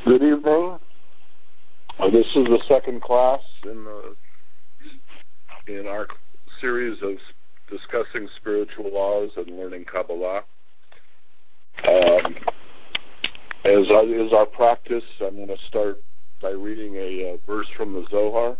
Good evening. This is the second class in our series of discussing spiritual laws and learning Kabbalah. As is our practice, I'm going to start by reading a verse from the Zohar.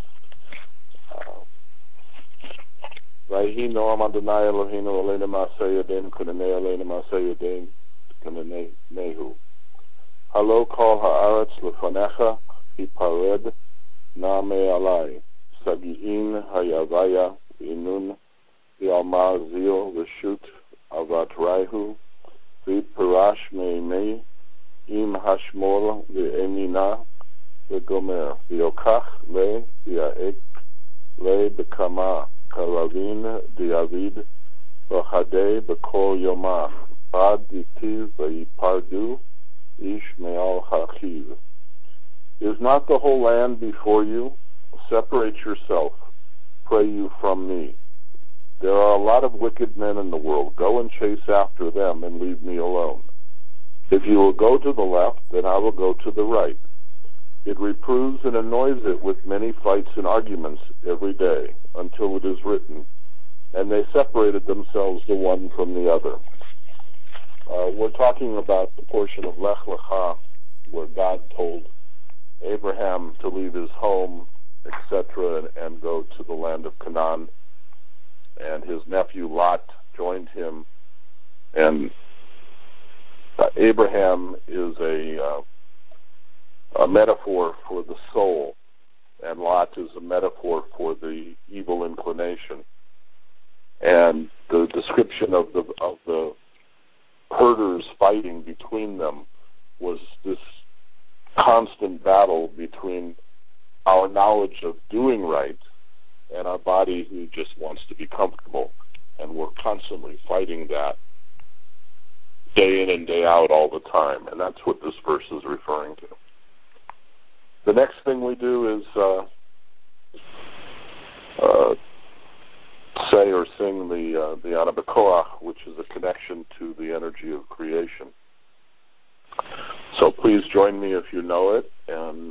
Vayhi noam Adonai Eloheinu aleinu ma'aseh yadeinu kunanei aleinu ma'aseh yadeinu kunanei nehu. Halo kol ha'aretz lefanecha hipared na'amei alai. Sagi'in hayavaya inun yalma zil v'shut avat raihu v'parash me'imei im hashmol v'emina v'gomer v'yokach le v'ya'ek le b'kama karavin diavid v'chadei b'kol yomah ad ditiv v'yipardu ish me'al hachiv. Is not the whole land before you? Separate yourself, pray you from me. There are a lot of wicked men in the world. Go and chase after them and leave me alone. If you will go to the left, then I will go to the right. It reproves and annoys it with many fights and arguments every day, until it is written, and they separated themselves the one from the other. We're talking about the portion of Lech Lecha, where God told Abraham to leave his home, etc., and go to the land of Canaan. And his nephew Lot joined him. And Abraham is a metaphor for the soul, and Lot is a metaphor for the evil inclination. And the description of the herders fighting between them was this constant battle between our knowledge of doing right and our body who just wants to be comfortable. And we're constantly fighting that day in and day out all the time. And that's what this verse is referring to. The next thing we do is say or sing the Ana B'Koach, which is a connection to the energy of creation. So please join me if you know it. And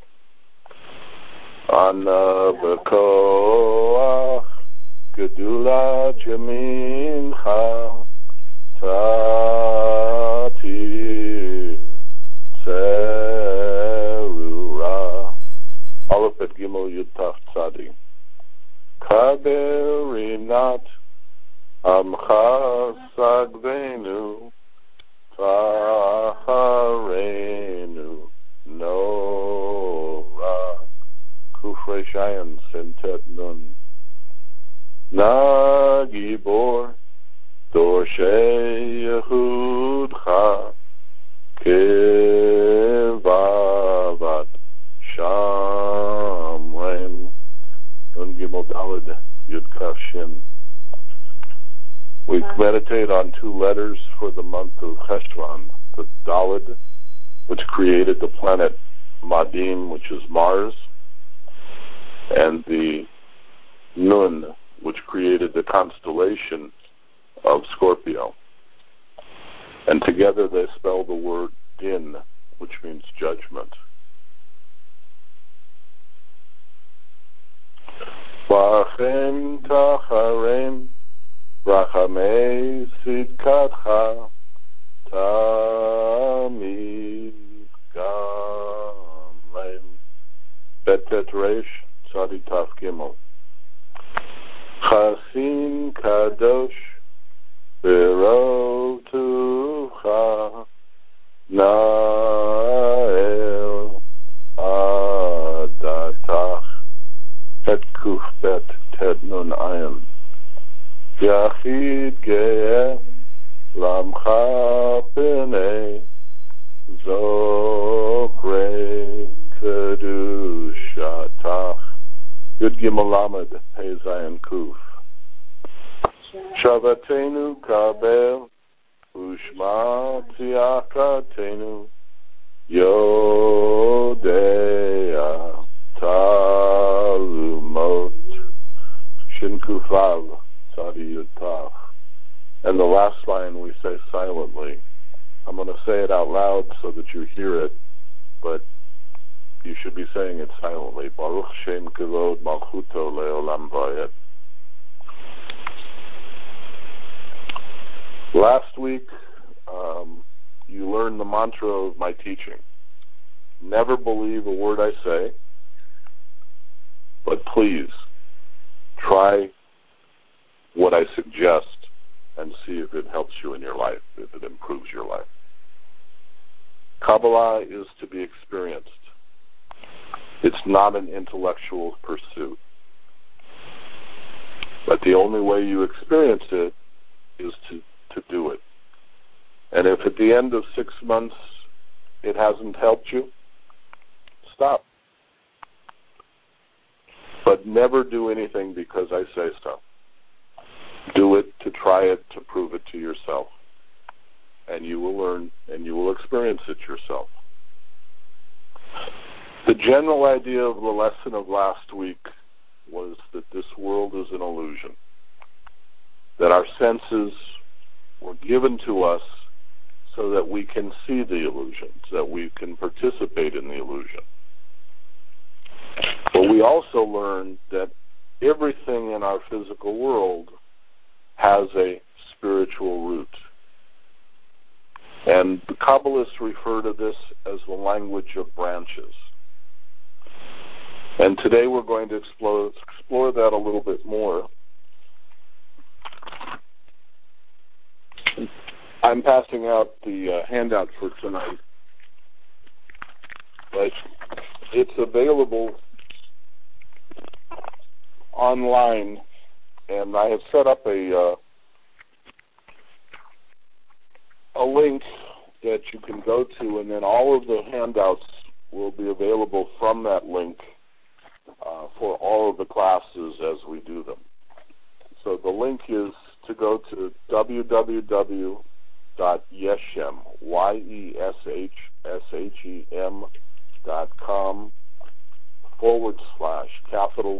Ana B'Koach Gedula Jamincha Tati Tzerura Aleph et Gimel Yud Taf Tzadi Kaberinat Amcha Sagvenu Tacharenu Nora Kufrei Shayan Sentet Nun Nagibor Dorshe Yehudcha Kevavat Shamrem Nun Gimel Daled Yud Kaf Shin. We meditate on two letters for the month of Cheshvan, the Daled, which created the planet Madim, which is Mars, and the Nun, which created the constellation of Scorpio. And together they spell the word Din, which means judgment. V'achem tacharem Rachamei Sidkatcha Tamid Gamrem Betet Resh Tzadi Taf Gimel Chasin Kadosh B'Rov Tucha Na'el Adatach Et Kuf Bet Ted Nun Ayin Yachid Ge'eh Lamcha P'nei Zokrei Kedushatach Yud Gimel Lamed Hey Zayin Kuf Shavatenu Kabel Ushma Tziyakatenu Yodea Talumot Shin Kufav Tzadi Yud Taf. And the last line we say silently. I'm going to say it out loud so that you hear it. but you should be saying it silently. Baruch Shem Kivod Malchuto Leolam Vayed. Last week, you learned the mantra of my teaching. Never believe a word I say, but please try what I suggest and see if it helps you in your life, if it improves your life. Kabbalah is to be experienced. It's not an intellectual pursuit. But the only way you experience it is to do it. And if at the end of 6 months it hasn't helped you, stop. But never do anything because I say so. Do it to try it, to prove it to yourself. And you will learn and you will experience it yourself. The general idea of the lesson of last week was that this world is an illusion, that our senses were given to us so that we can see the illusion, so that we can participate in the illusion. But we also learned that everything in our physical world has a spiritual root. And the Kabbalists refer to this as the language of branches. And today we're going to explore that a little bit more. I'm passing out the handout for tonight, but it's available online, and I have set up a link that you can go to, and then all of the handouts will be available from that link for all of the classes as we do them. So the link is to go to www.yeshem, yeshem.com / capital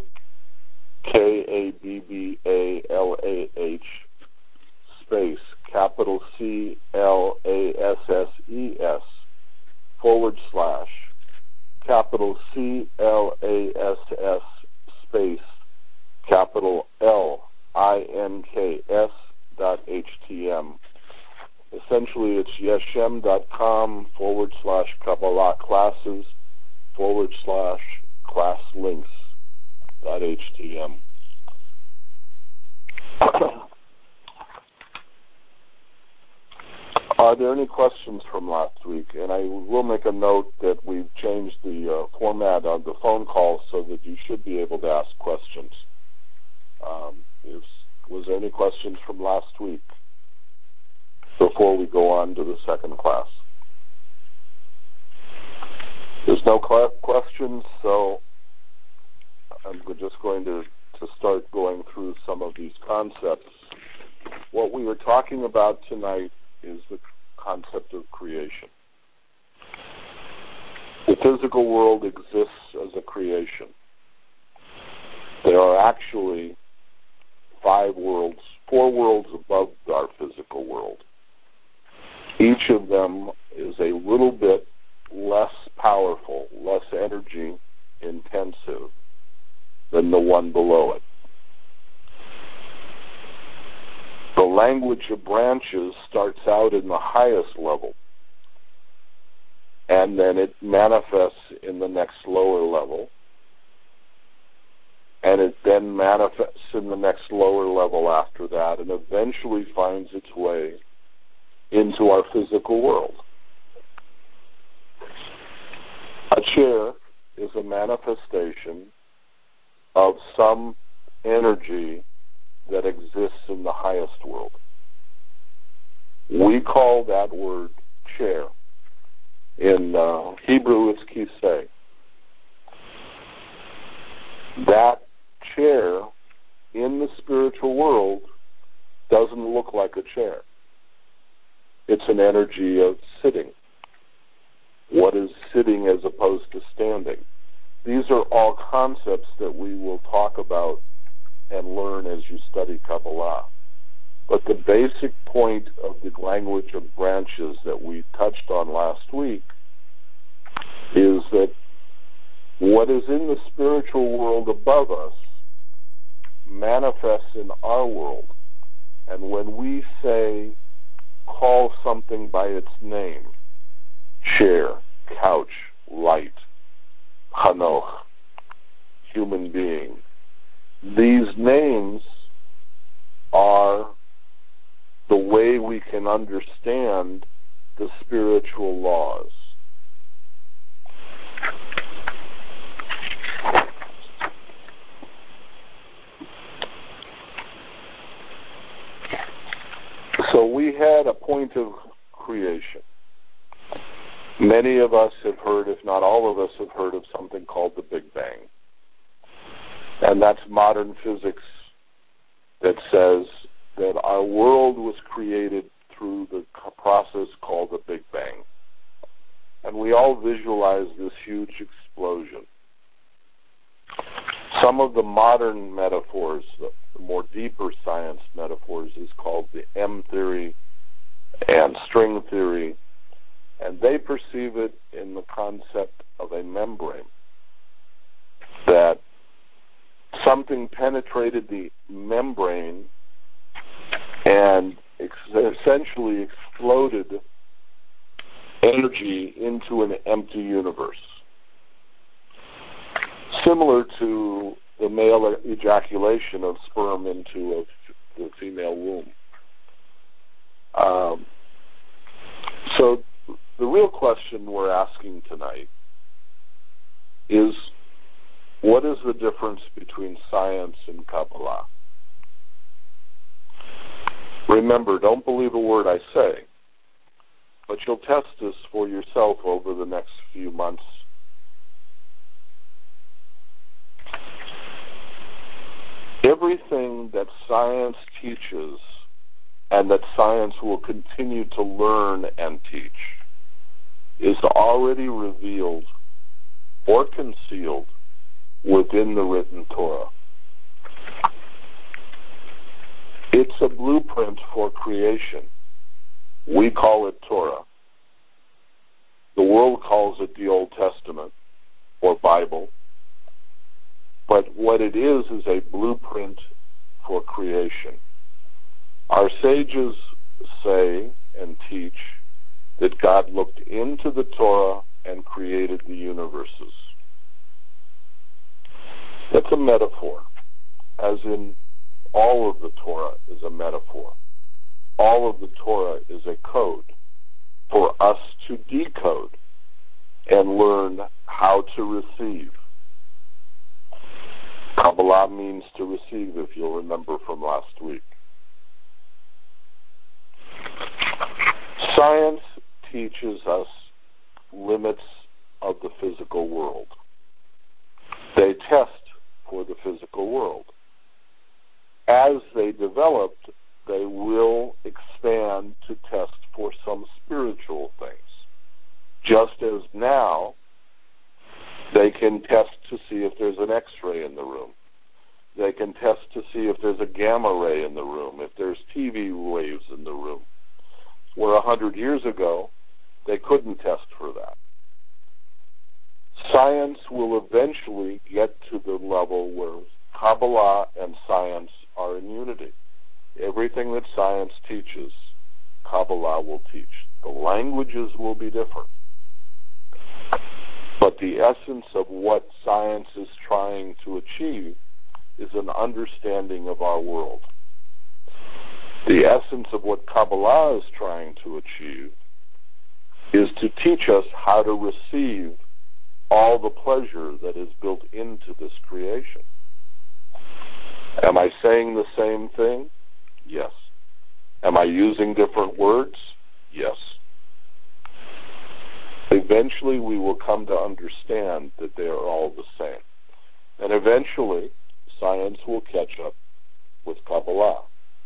KABBALAH space capital CLASSES / capital CLASS space capital LINKS.htm. Essentially, it's yeshem.com / Kabbalah classes / class links.htm. Are there any questions from last week? And I will make a note that we've changed the format of the phone call so that you should be able to ask questions. Was there any questions from last week before we go on to the second class? There's no questions, so I'm just going to start going through some of these concepts. What we were talking about tonight is the concept of creation. The physical world exists as a creation. There are actually 4 worlds above our physical world. Each of them is a little bit less powerful, less energy intensive than the one below it. The language of branches starts out in the highest level, and then it manifests in the next lower level, and it then manifests in the next lower level after that, and eventually finds its way into our physical world. A chair is a manifestation of some energy that exists in the highest world. We call that word chair. In Hebrew, it's kisei. That chair in the spiritual world doesn't look like a chair. It's an energy of sitting. What is sitting as opposed to standing? These are all concepts that we will talk about and learn as you study Kabbalah. But the basic point of the language of branches that we touched on last week is that what is in the spiritual world above us manifests in our world. And when we say, call something by its name, chair, couch, light, Hanoch, human being, these names are the way we can understand the spiritual laws. So we had a point of creation. Many of us have heard, if not all of us have heard of something called the Big Bang. And that's modern physics that says that our world was created through the process called the Big Bang. And we all visualize this huge explosion. Some of the modern metaphors, the more deeper science metaphors, is called the M theory and string theory, and they perceive it in the concept of a membrane, that something penetrated the membrane and essentially exploded energy into an empty universe, similar to the male ejaculation of sperm into the female womb. So the real question we're asking tonight is, what is the difference between science and Kabbalah? Remember, don't believe a word I say, but you'll test this for yourself over the next few months. Everything that science teaches and that science will continue to learn and teach is already revealed or concealed within the written Torah. It's a blueprint for creation. We call it Torah. The world calls it the Old Testament or Bible. But what it is a blueprint for creation. Our sages say and teach that God looked into the Torah and created the universes. That's a metaphor, as in all of the Torah is a metaphor. All of the Torah is a code for us to decode and learn how to receive. Kabbalah means to receive, if you'll remember from last week. Science teaches us limits of the physical world. They test for the physical world. As they develop, they will expand to test for some spiritual things. Just as now, they can test to see if there's an X-ray in the room. They can test to see if there's a gamma ray in the room, if there's TV waves in the room. Where 100 years ago, they couldn't test for that. Science will eventually get to the level where Kabbalah and science are in unity. Everything that science teaches, Kabbalah will teach. The languages will be different. But the essence of what science is trying to achieve is an understanding of our world. The essence of what Kabbalah is trying to achieve is to teach us how to receive all the pleasure that is built into this creation. Am I saying the same thing? Yes. Am I using different words? Yes. Eventually we will come to understand that they are all the same. And eventually science will catch up with Kabbalah.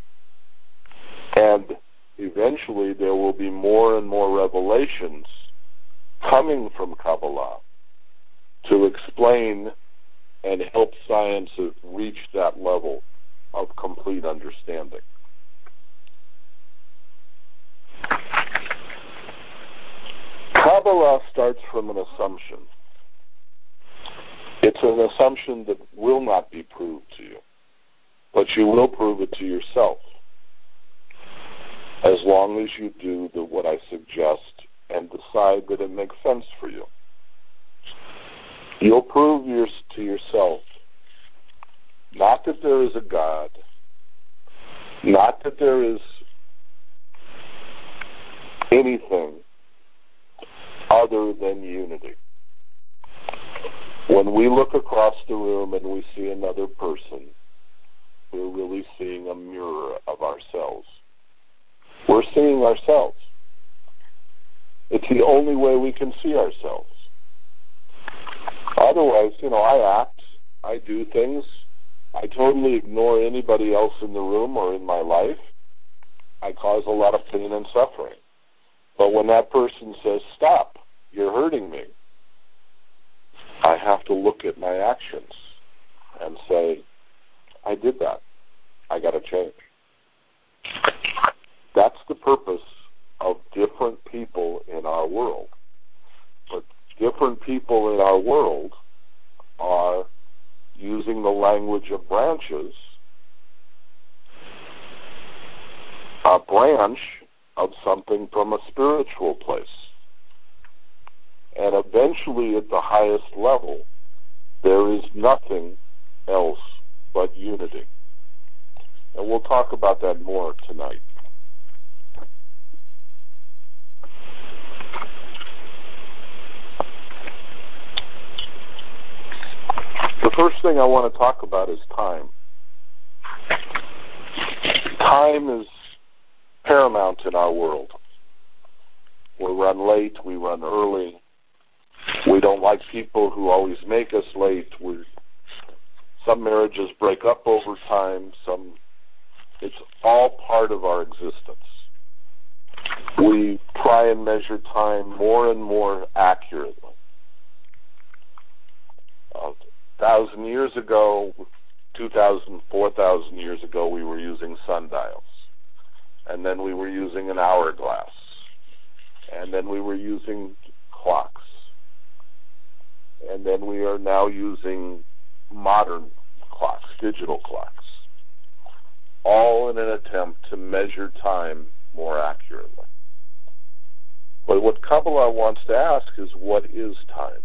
And eventually there will be more and more revelations coming from Kabbalah to explain and help science reach that level of complete understanding. Kabbalah Kabbalah starts from an assumption. It's an assumption that will not be proved to you, but you will prove it to yourself as long as you do what I suggest and decide that it makes sense for you. You'll prove to yourself not that there is a God, not that there is anything other than unity. When we look across the room and we see another person, we're really seeing a mirror of ourselves. We're seeing ourselves. It's the only way we can see ourselves. Otherwise, I act, I do things, I totally ignore anybody else in the room or in my life. I cause a lot of pain and suffering. But when that person says, stop, you're hurting me, I have to look at my actions and say, I did that. I got to change. That's the purpose of different people in our world. But different people in our world are using the language of branches, a branch of something from a spiritual place. And eventually, at the highest level, there is nothing else but unity. And we'll talk about that more tonight. The first thing I want to talk about is time. Time is paramount in our world. We run late, we run early. We don't like people who always make us late. Some marriages break up over time. It's all part of our existence. We try and measure time more and more accurately. 1,000 years ago, 2,000, 4,000 years ago, we were using sundials. And then we were using an hourglass. And then we were using clocks. And then we are now using modern clocks, digital clocks, all in an attempt to measure time more accurately. But what Kabbalah wants to ask is, what is time?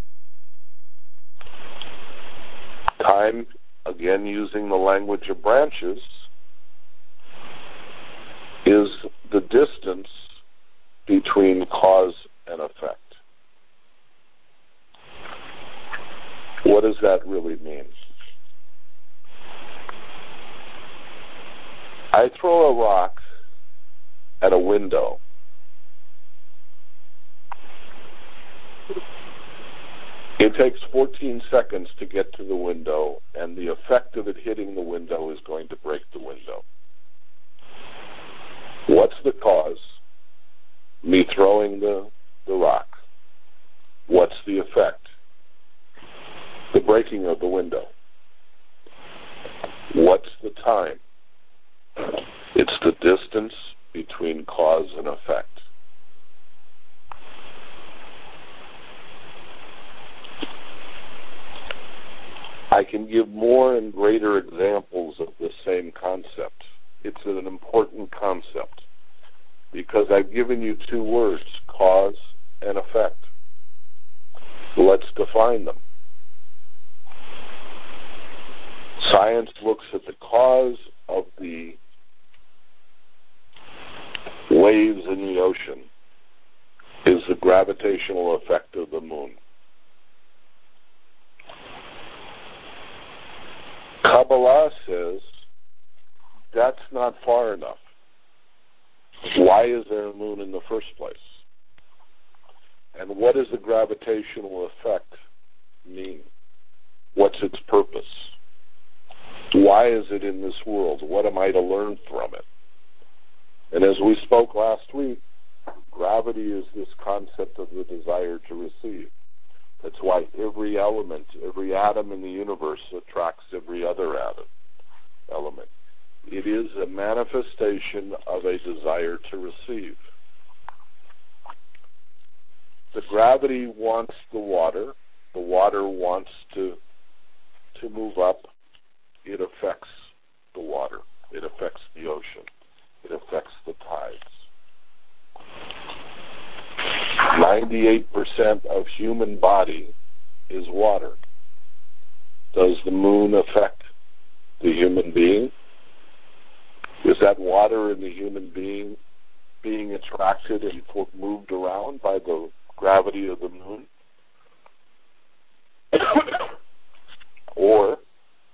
Time, again using the language of branches, is the distance between cause and effect. What does that really mean? I throw a rock at a window. It takes 14 seconds to get to the window, and the effect of it hitting the window is going to break the window. What's the cause? Me throwing the rock. What's the effect? The breaking of the window. What's the time? It's the distance between cause and effect. I can give more and greater examples of the same concept. It's an important concept because I've given you two words, cause and effect. Let's define them. Science looks at the cause of the waves in the ocean is the gravitational effect of the moon. Kabbalah says that's not far enough. Why is there a moon in the first place? And what does the gravitational effect mean? What's its purpose? Why is it in this world? What am I to learn from it? And as we spoke last week, gravity is this concept of the desire to receive. That's why every element, every atom in the universe attracts every other element. It is a manifestation of a desire to receive. the gravity wants the water wants to move up, it affects the water, it affects the ocean, it affects the tides. 98% of human body is water. Does the moon affect the human being? Is that water in the human being being attracted and moved around by the gravity of the moon? Or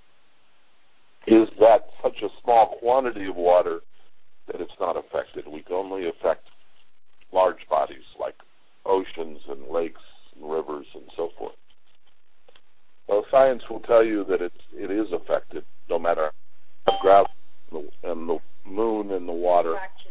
is that such a small quantity of water that it's not affected? We can only affect large bodies like oceans and lakes and rivers and so forth. Well, science will tell you that it is affected no matter how gravity and the moon and the water.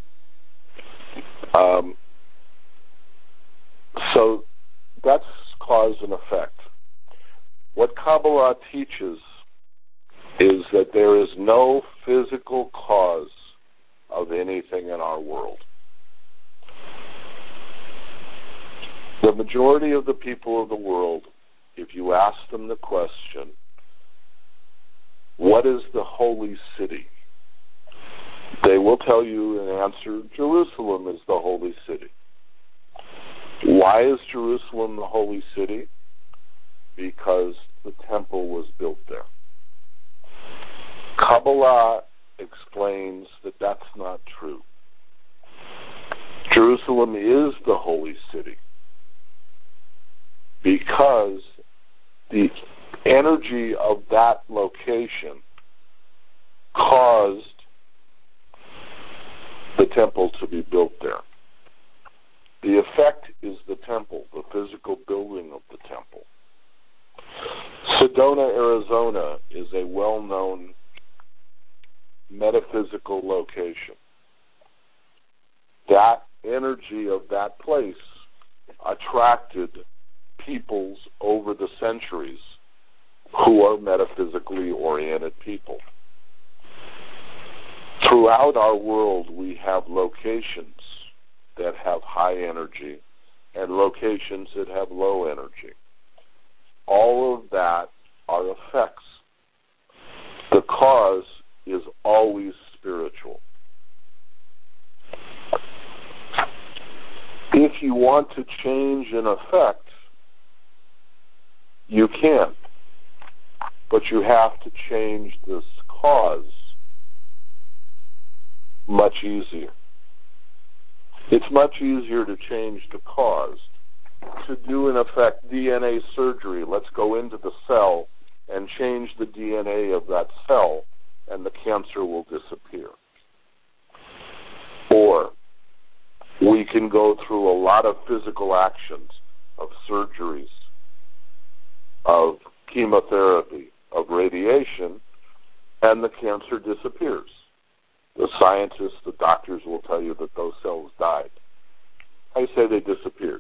So that's cause and effect. What Kabbalah teaches is that there is no physical cause of anything in our world. The majority of the people of the world, if you ask them the question, what is the holy city? They will tell you an answer, Jerusalem is the holy city. Why is Jerusalem the holy city? Because the temple was built there. Kabbalah explains that that's not true. Jerusalem is the holy city because the energy of that location caused the temple to be built there. The effect is the temple, the physical building of the temple. Sedona, Arizona is a well-known metaphysical location. That energy of that place attracted peoples over the centuries who are metaphysically oriented people. Throughout our world, we have locations that have high energy and locations that have low energy. All of that are effects. The cause is always spiritual. If you want to change an effect, you can, but you have to change this cause much easier. It's much easier to change the cause. To do, in effect, DNA surgery, let's go into the cell and change the DNA of that cell, and the cancer will disappear. Or we can go through a lot of physical actions, of surgeries, of chemotherapy, of radiation, and the cancer disappears. The scientists, the doctors will tell you that those cells died. I say they disappeared.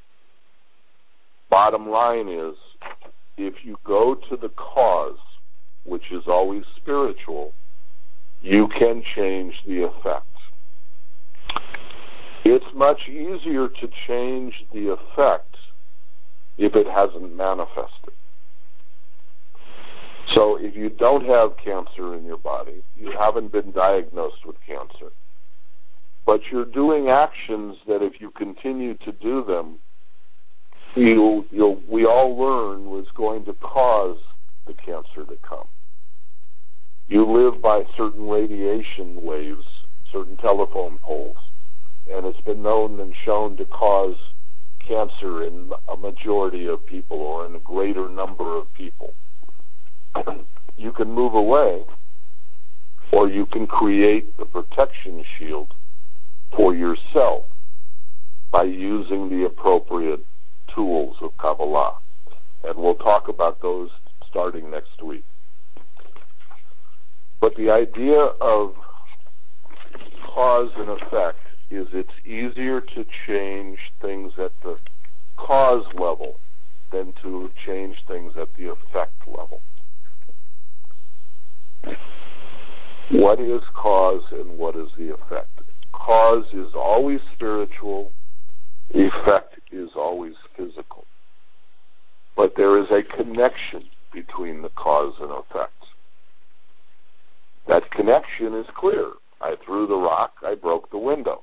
Bottom line is, if you go to the cause, which is always spiritual, you can change the effect. It's much easier to change the effect if it hasn't manifested. So if you don't have cancer in your body, you haven't been diagnosed with cancer, but you're doing actions that if you continue to do them, we all learn was going to cause the cancer to come. You live by certain radiation waves, certain telephone poles, and it's been known and shown to cause cancer in a majority of people or in a greater number of people. You can move away, or you can create the protection shield for yourself by using the appropriate tools of Kabbalah. And we'll talk about those starting next week. But the idea of cause and effect is it's easier to change things at the cause level than to change things at the effect level. What is cause and what is the effect? Cause is always spiritual. Effect is is always physical. But there is a connection between the cause and effect. That connection is clear. I threw the rock, I broke the window.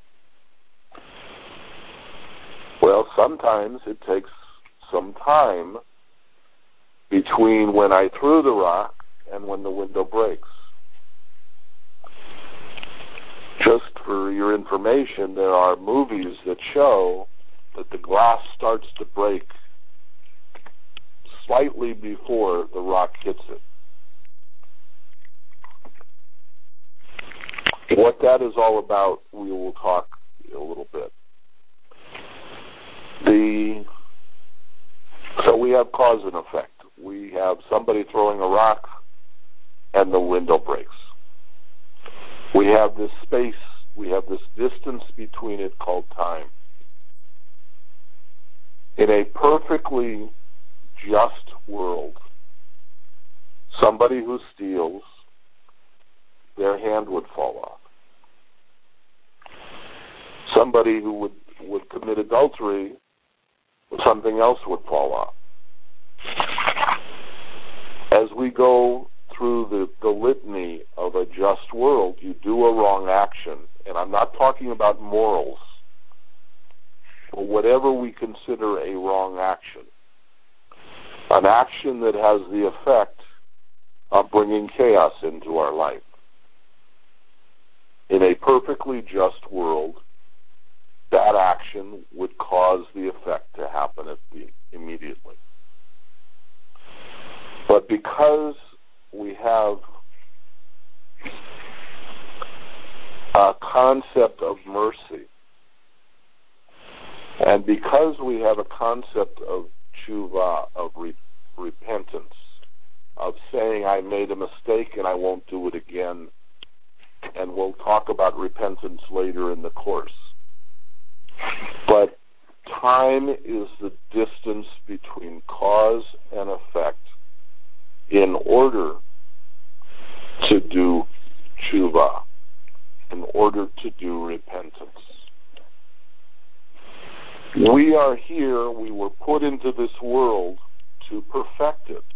Well, sometimes it takes some time between when I threw the rock and when the window breaks. Just for your information, there are movies that show that the glass starts to break slightly before the rock hits it. What that is all about, we will talk a little bit. So we have cause and effect. We have somebody throwing a rock and the window breaks. We have this space, we have this distance between it called time. In a perfectly just world, somebody who steals, their hand would fall off. Somebody who would commit adultery, something else would fall off. As we go through the litany of a just world, you do a wrong action, and I'm not talking about morals, but whatever we consider a wrong action, an action that has the effect of bringing chaos into our life. In a perfectly just world, that action would cause the effect to happen immediately. But because we have a concept of mercy, and because we have a concept of tshuva, of repentance, of saying I made a mistake and I won't do it again, and we'll talk about repentance later in the course. But time is the distance between cause and effect in order to do tshuva, in order to do repentance. We are here, we were put into this world to perfect it.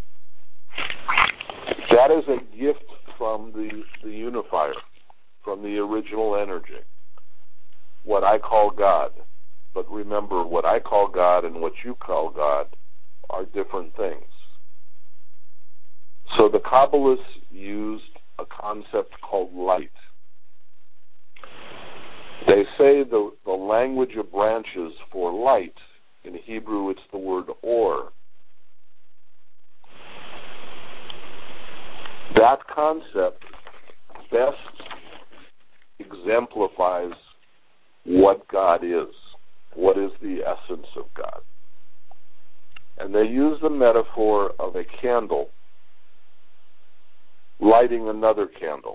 That is a gift from the unifier, from the original energy, what I call God. But remember, what I call God and what you call God are different things. So the Kabbalists used a concept called light. They say the language of branches for light, in Hebrew it's the word or. That concept best exemplifies what God is, what is the essence of God. And they use the metaphor of a candle lighting another candle.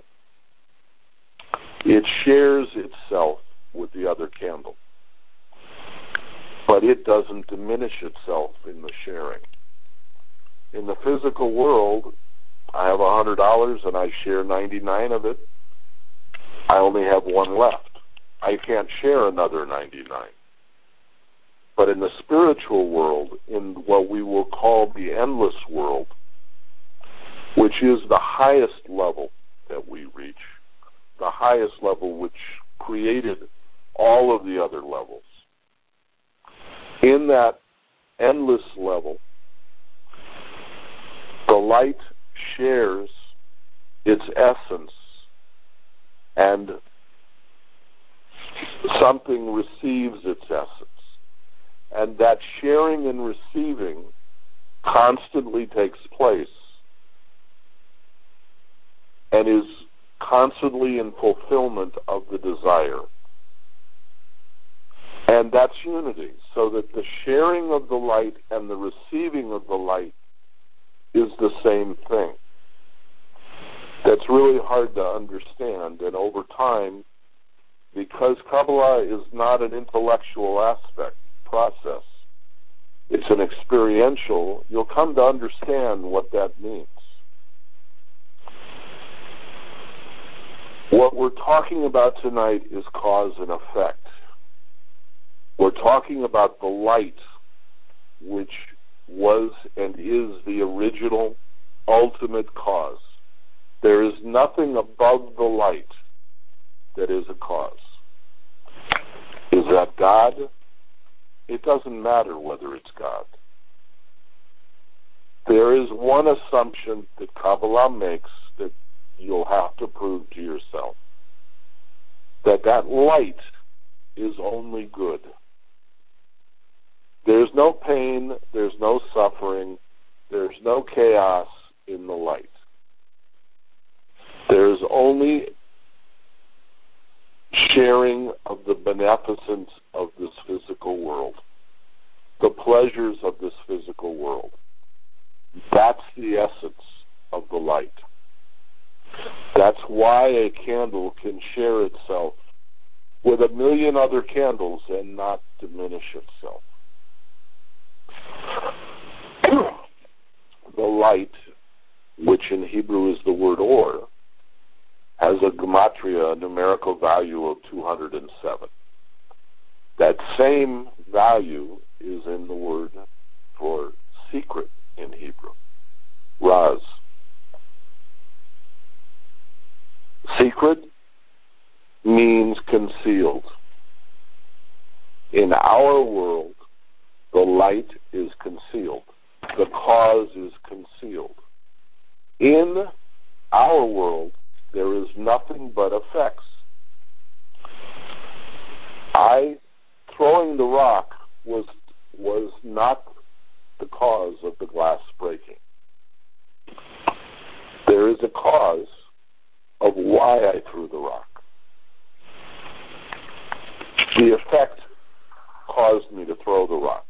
It shares itself with the other candle, but it doesn't diminish itself in the sharing. In the physical world, I have $100 and I share 99 of it. I only have one left. I can't share another 99. But in the spiritual world, in what we will call the endless world, which is the highest level that we reach, the highest level which created all of the other levels. In that endless level, the light shares its essence and something receives its essence. And that sharing and receiving constantly takes place and is constantly in fulfillment of the desire. And that's unity, so that the sharing of the light and the receiving of the light is the same thing. That's really hard to understand, and over time, because Kabbalah is not an intellectual process, it's an experiential, you'll come to understand what that means. What we're talking about tonight is cause and effect. We're talking about the light which was and is the original ultimate cause. There is nothing above the light that is a cause. Is that God? It doesn't matter whether it's God. There is one assumption that Kabbalah makes that you'll have to prove to yourself, that light is only good. There's no pain, there's no suffering, there's no chaos in the light. There's only sharing of the beneficence of this physical world, the pleasures of this physical world. That's the essence of the light. That's why a candle can share itself with a million other candles and not diminish itself. The light, which in Hebrew is the word or, has a gematria, a numerical value of 207. That same value is in the word for secret in Hebrew, Raz. Secret means concealed. In our world, the light is concealed. The cause is concealed. In our world, there is nothing but effects. Throwing the rock was not the cause of the glass breaking. There is a cause of why I threw the rock. The effect caused me to throw the rock.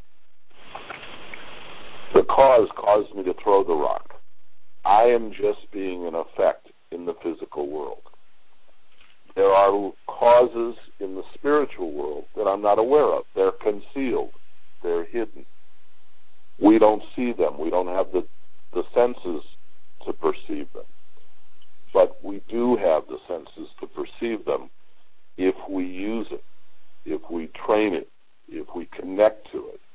The cause caused me to throw the rock. I am just being an effect in the physical world. There are causes in the spiritual world that I'm not aware of. They're concealed. They're hidden. We don't see them. We don't have the senses to perceive them. But we do have the senses to perceive them if we use it, if we train it, if we connect to it.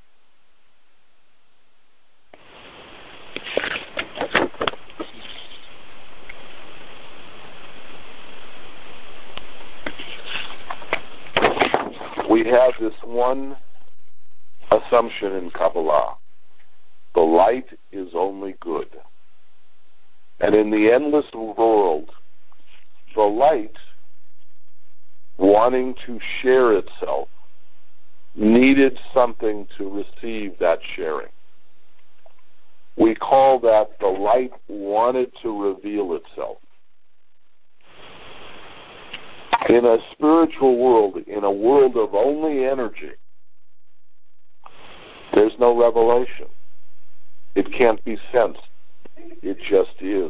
We have this one assumption in Kabbalah. The light is only good. And in the endless world, the light, wanting to share itself, needed something to receive that sharing. We call that the light wanted to reveal itself. In a spiritual world, in a world of only energy, there's no revelation. It can't be sensed. It just is.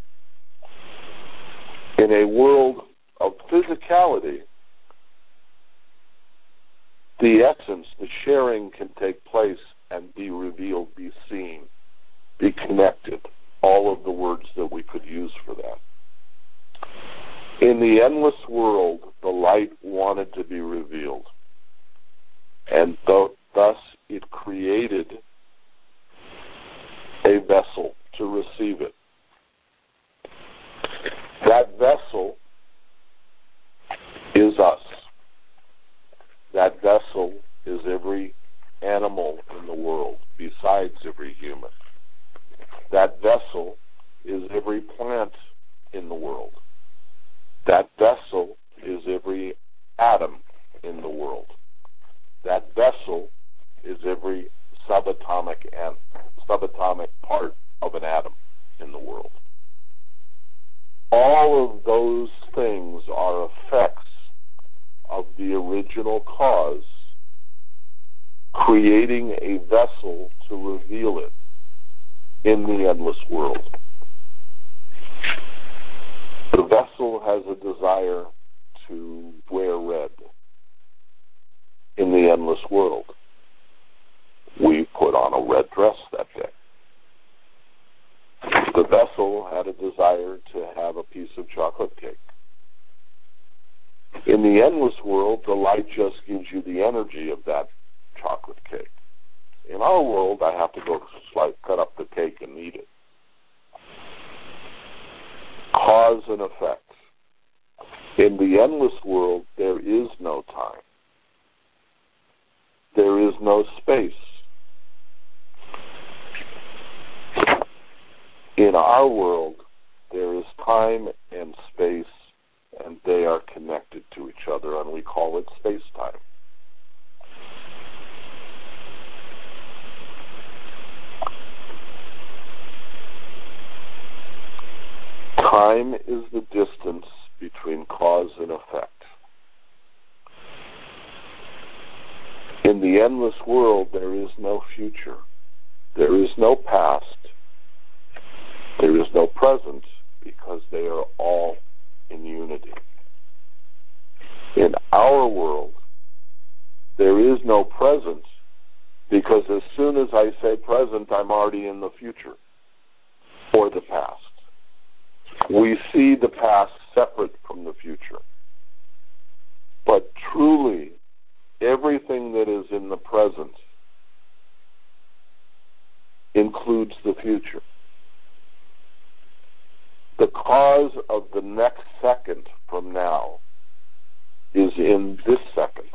In a world of physicality, the essence, the sharing can take place and be revealed, be seen, be connected. All of the words that we could use for that. In the endless world, the light wanted to be revealed. And thus it created a vessel to receive it. That vessel is us. That vessel is every animal in the world, besides every human. That vessel is every plant in the world. That vessel is every atom in the world. That vessel is every subatomic part of an atom in the world. All of those things are effects of the original cause, creating a vessel to reveal it in the endless world. The vessel has a desire to wear red in the endless world. We put on a red dress that day. The vessel had a desire to have a piece of chocolate cake. In the endless world, the light just gives you the energy of that chocolate cake. In our world, I have to go cut up the cake and eat it. Cause and effect. In the endless world, there is no time. There is no space. In our world, there is time and space, and they are connected to each other, and we call it space-time. Time is the distance between cause and effect. In the endless world, there is no future. There is no past. There is no present, because they are all in unity. In our world, there is no present, because as soon as I say present, I'm already in the future or the past. We see the past separate from the future. But truly, everything that is in the present includes the future. The cause of the next second from now is in this second.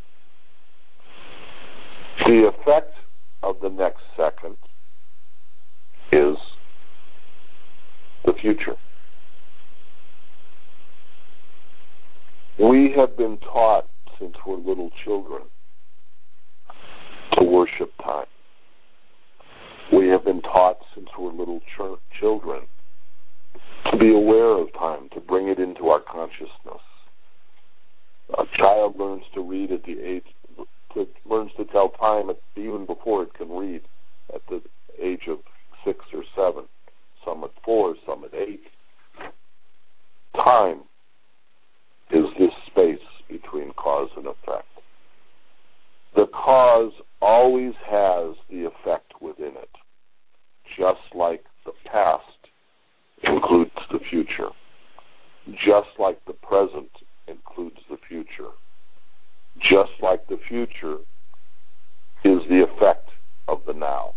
The effect of the next second is the future. We have been taught since we're little children to worship time. We have been taught since we're little children to be aware of time, to bring it into our consciousness. A child learns to read at the age, learns to tell time even before it can read, at the age of 6 or 7. Some at 4, some at 8. Time is this space between cause and effect. The cause always has the effect within it, just like the past includes the future, just like the present includes the future, just like the future is the effect of the now.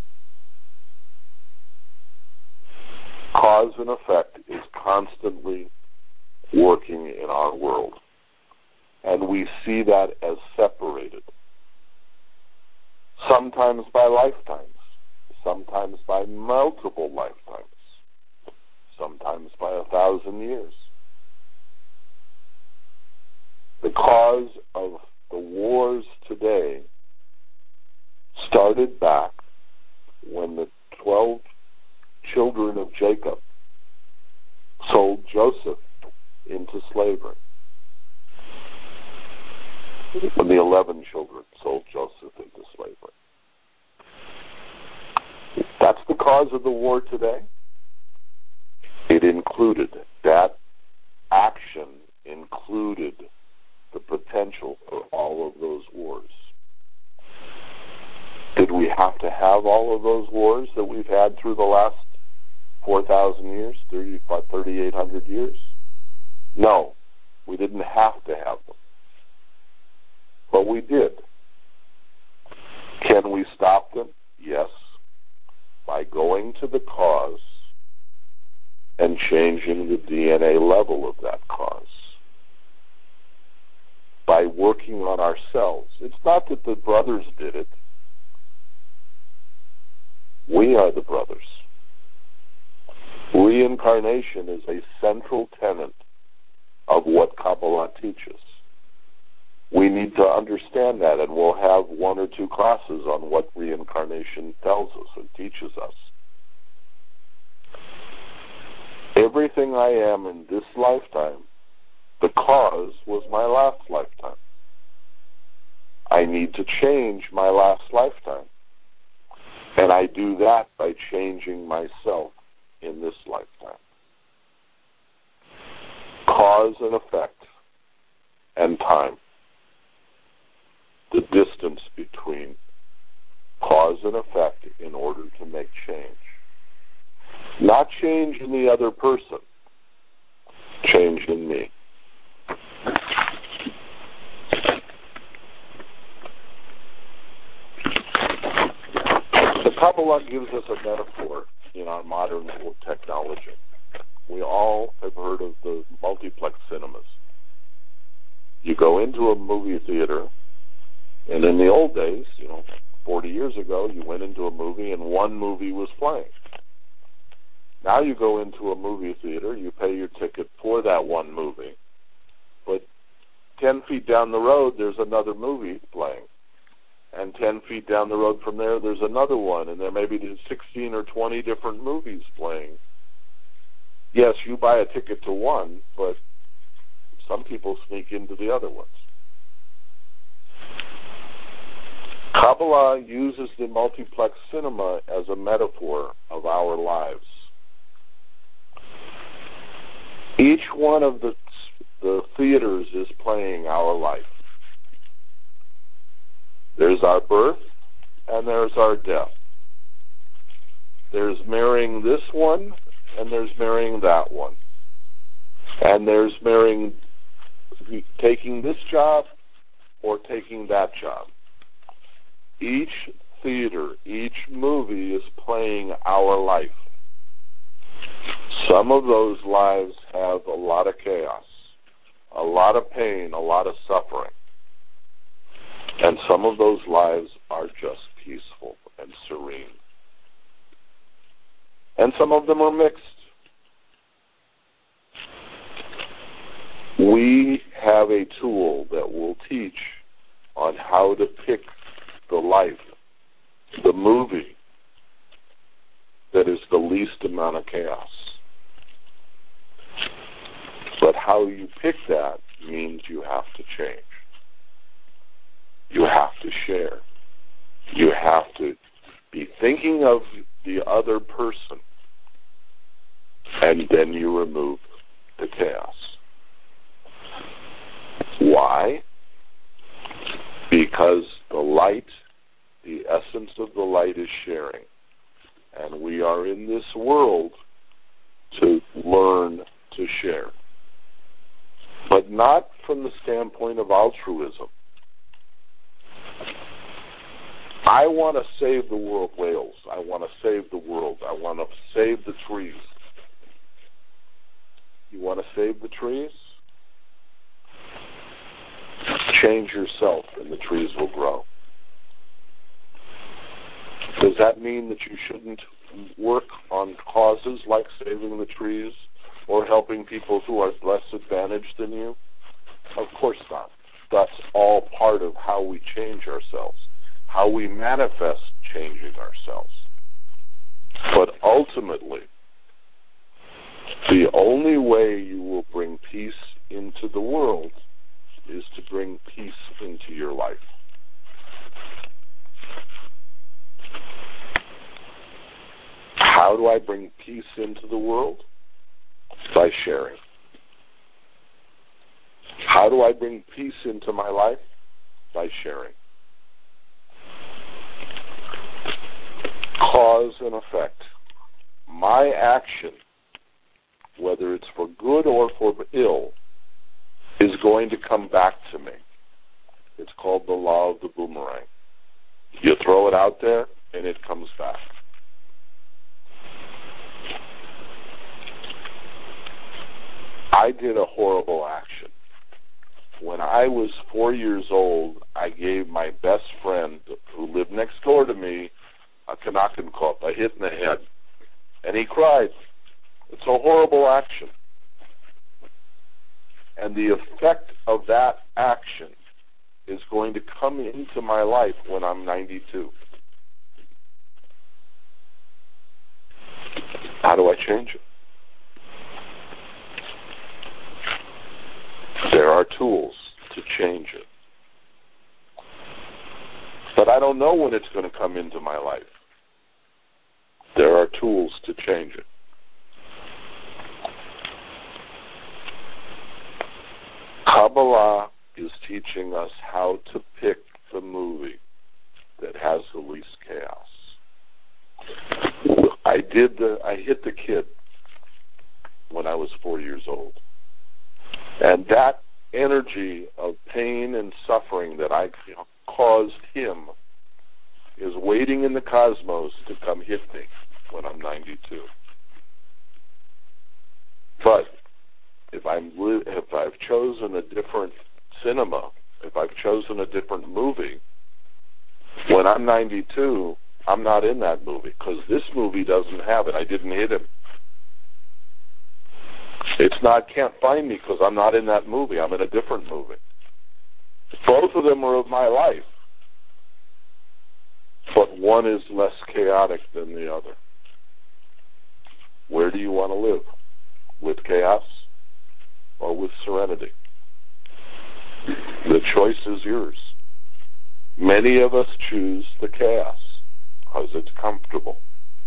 Cause and effect is constantly working in our world, and we see that as separated, sometimes by lifetimes, sometimes by multiple lifetimes, sometimes by 1,000 years. The cause of the wars today started back when the 12 children of Jacob sold Joseph into slavery. When the 11 children sold Joseph into slavery. That's the cause of the war today. It included, that action included the potential for all of those wars. Did we have to have all of those wars that we've had through the last 4,000 years, 3,800 years? No, we didn't have to have them. But we did. Can we stop them? Yes. By going to the cause and changing the DNA level of that cause. By working on ourselves. It's not that the brothers did it. We are the brothers. Reincarnation is a central tenet of what Kabbalah teaches. We need to understand that, and we'll have 1 or 2 classes on what reincarnation tells us and teaches us. Everything I am in this lifetime, the cause was my last lifetime. I need to change my last lifetime. And I do that by changing myself in this lifetime. Cause and effect and time. The distance between cause and effect in order to make change. Not change in the other person, change in me. Kabbalah gives us a metaphor in our modern technology. We all have heard of the multiplex cinemas. You go into a movie theater, and in the old days, 40 years ago, you went into a movie and one movie was playing. Now you go into a movie theater, you pay your ticket for that one movie, but 10 feet down the road, there's another movie playing. And 10 feet down the road from there, there's another one, and there may be 16 or 20 different movies playing. Yes, you buy a ticket to one, but some people sneak into the other ones. Kabbalah uses the multiplex cinema as a metaphor of our lives. Each one of the theaters is playing our life. There's our birth, and there's our death. There's marrying this one, and there's marrying that one. And there's marrying, taking this job or taking that job. Each theater, each movie is playing our life. Some of those lives have a lot of chaos, a lot of pain, a lot of suffering. And some of those lives are just peaceful and serene. And some of them are mixed. We have a tool that will teach on how to pick the life, the movie, that is the least amount of chaos. But how you pick that means you have to change. You have to share. You have to be thinking of the other person, and then you remove the chaos. Why? Because the light, the essence of the light is sharing. And we are in this world to learn to share. But not from the standpoint of altruism. I want to save the world whales. I want to save the world. I want to save the trees. You want to save the trees? Change yourself and the trees will grow. Does that mean that you shouldn't work on causes like saving the trees or helping people who are less advantaged than you? Of course not. That's all part of how we change ourselves, how we manifest changing ourselves. But ultimately, the only way you will bring peace into the world is to bring peace into your life. How do I bring peace into the world? By sharing. How do I bring peace into my life? By sharing. Cause and effect. My action, whether it's for good or for ill, is going to come back to me. It's called the law of the boomerang. You throw it out there, and it comes back. I did a horrible action. When I was 4 years old, I gave my best friend, who lived next door to me, a Kanakenkopf, a hit in the head. And he cried. It's a horrible action. And the effect of that action is going to come into my life when I'm 92. How do I change it? There are tools to change it. But I don't know when it's going to come into my life. There are tools to change it. Kabbalah is teaching us how to pick the movie that has the least chaos. I hit the kid when I was 4 years old. And that energy of pain and suffering that I caused him is waiting in the cosmos to come hit me when I'm 92. But if I've chosen a different cinema, if I've chosen a different movie, when I'm 92, I'm not in that movie because this movie doesn't have it. I didn't hit him. Can't find me because I'm not in that movie. I'm in a different movie. Both of them are of my life, but one is less chaotic than the other. Where do you want to live? With chaos or with serenity? The choice is yours. Many of us choose the chaos because it's comfortable.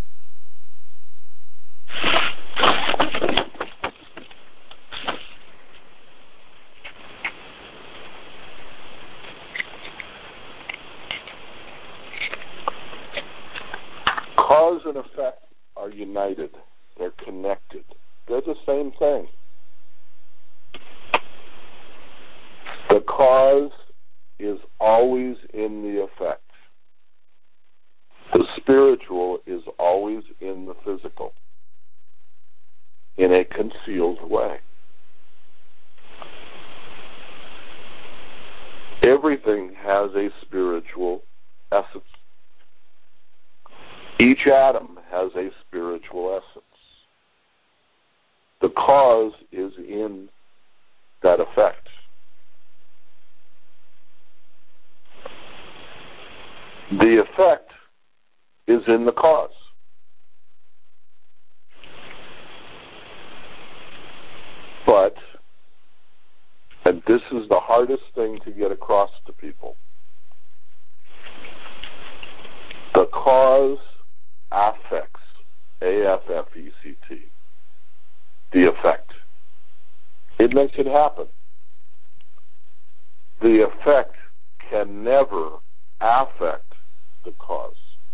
Cause and effect are united. They're connected. They're the same thing. The cause is always in the effect. The spiritual is always in the physical, in a concealed way. Everything has a spiritual essence. Each atom has a spiritual essence. The cause is in that effect. The effect is in the cause. But, and this is the hardest thing to get across to people, the cause affects, A-F-F-E-C-T, the effect. It makes it happen. The effect can never affect the cause,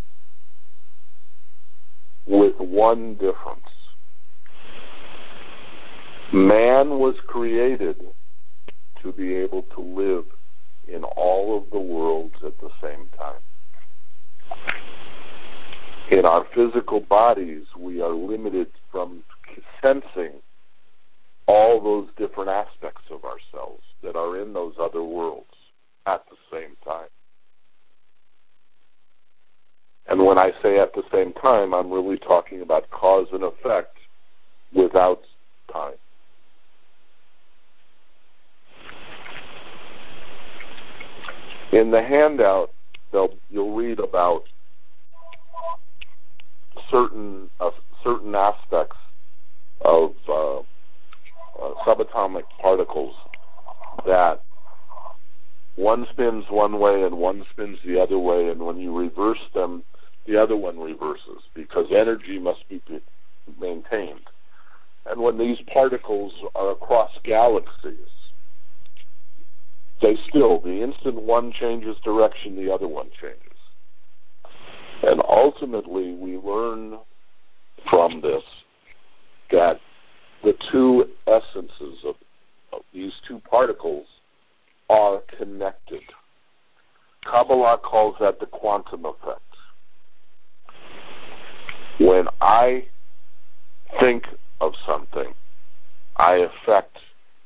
with one difference. Man was created to be able to live in all of the worlds at the same time. In our physical bodies, we are limited from sensing all those different aspects of ourselves that are in those other worlds at the same time. And when I say at the same time, I'm really talking about cause and effect without time. In the handout, you'll read about certain aspects of subatomic particles that one spins one way and one spins the other way, and when you reverse them, the other one reverses because energy must be maintained. And when these particles are across galaxies, the instant one changes direction, the other one changes. And ultimately, we learn from this that the two essences of these two particles are connected. Kabbalah calls that the quantum effect. When I think of something, I affect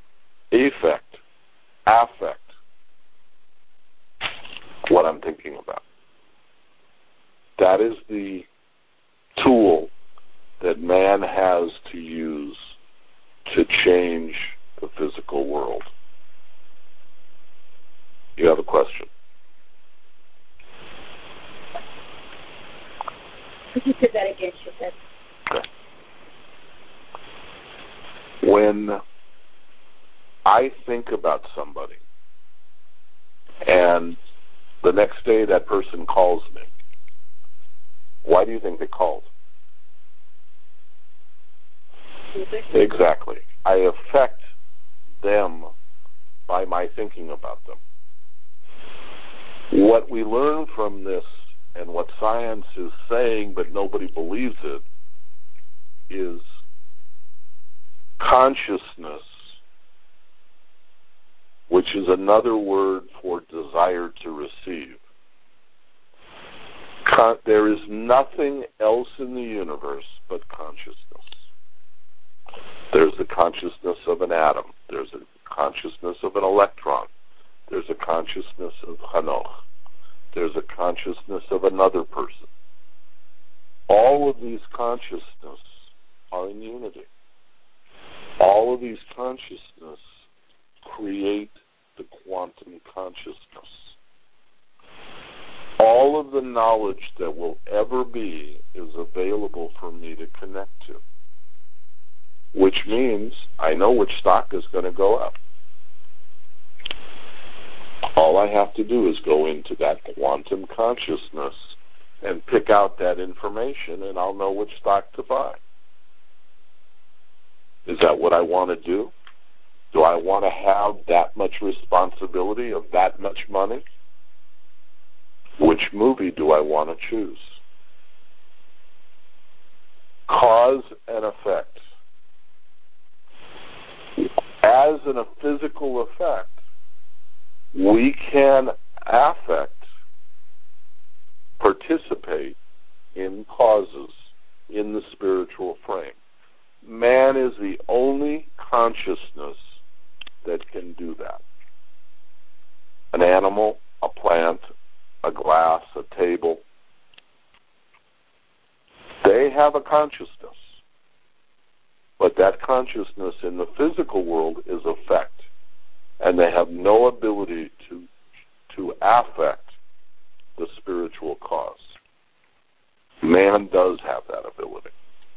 what I'm thinking about. That is the tool that man has to use to change the physical world. You have a question? Could you say that again, she said? Okay. When I think about somebody and the next day that person calls me, why do you think they called? Exactly. I affect them by my thinking about them. What we learn from this and what science is saying but nobody believes it is consciousness, which is another word for desire to receive, There is nothing else in the universe but consciousness. There's the consciousness of an atom. There's a consciousness of an electron. There's a consciousness of Hanoch. There's a consciousness of another person. All of these consciousness are in unity. All of these consciousness create the quantum consciousness. All of the knowledge that will ever be is available for me to connect to, which means I know which stock is going to go up. All I have to do is go into that quantum consciousness and pick out that information, and I'll know which stock to buy. Is that what I want to do? Do I want to have that much responsibility of that much money? Which movie do I want to choose? Cause and effect. As in a physical effect, we can participate in causes in the spiritual frame. Man is the only consciousness that can do that. An animal, a plant, a glass, a table, they have a consciousness. But that consciousness in the physical world is effect, and they have no ability to affect the spiritual cause. Man does have that ability.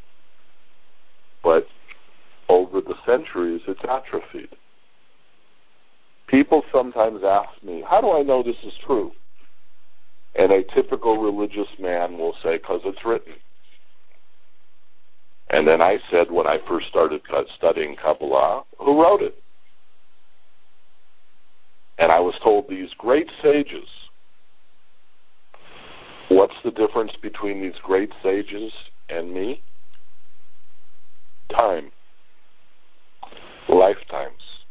But over the centuries, it's atrophied. People sometimes ask me, how do I know this is true? And a typical religious man will say, because it's written. And then I said, when I first started studying Kabbalah, who wrote it? And I was told these great sages. What's the difference between these great sages and me? Time. Lifetimes.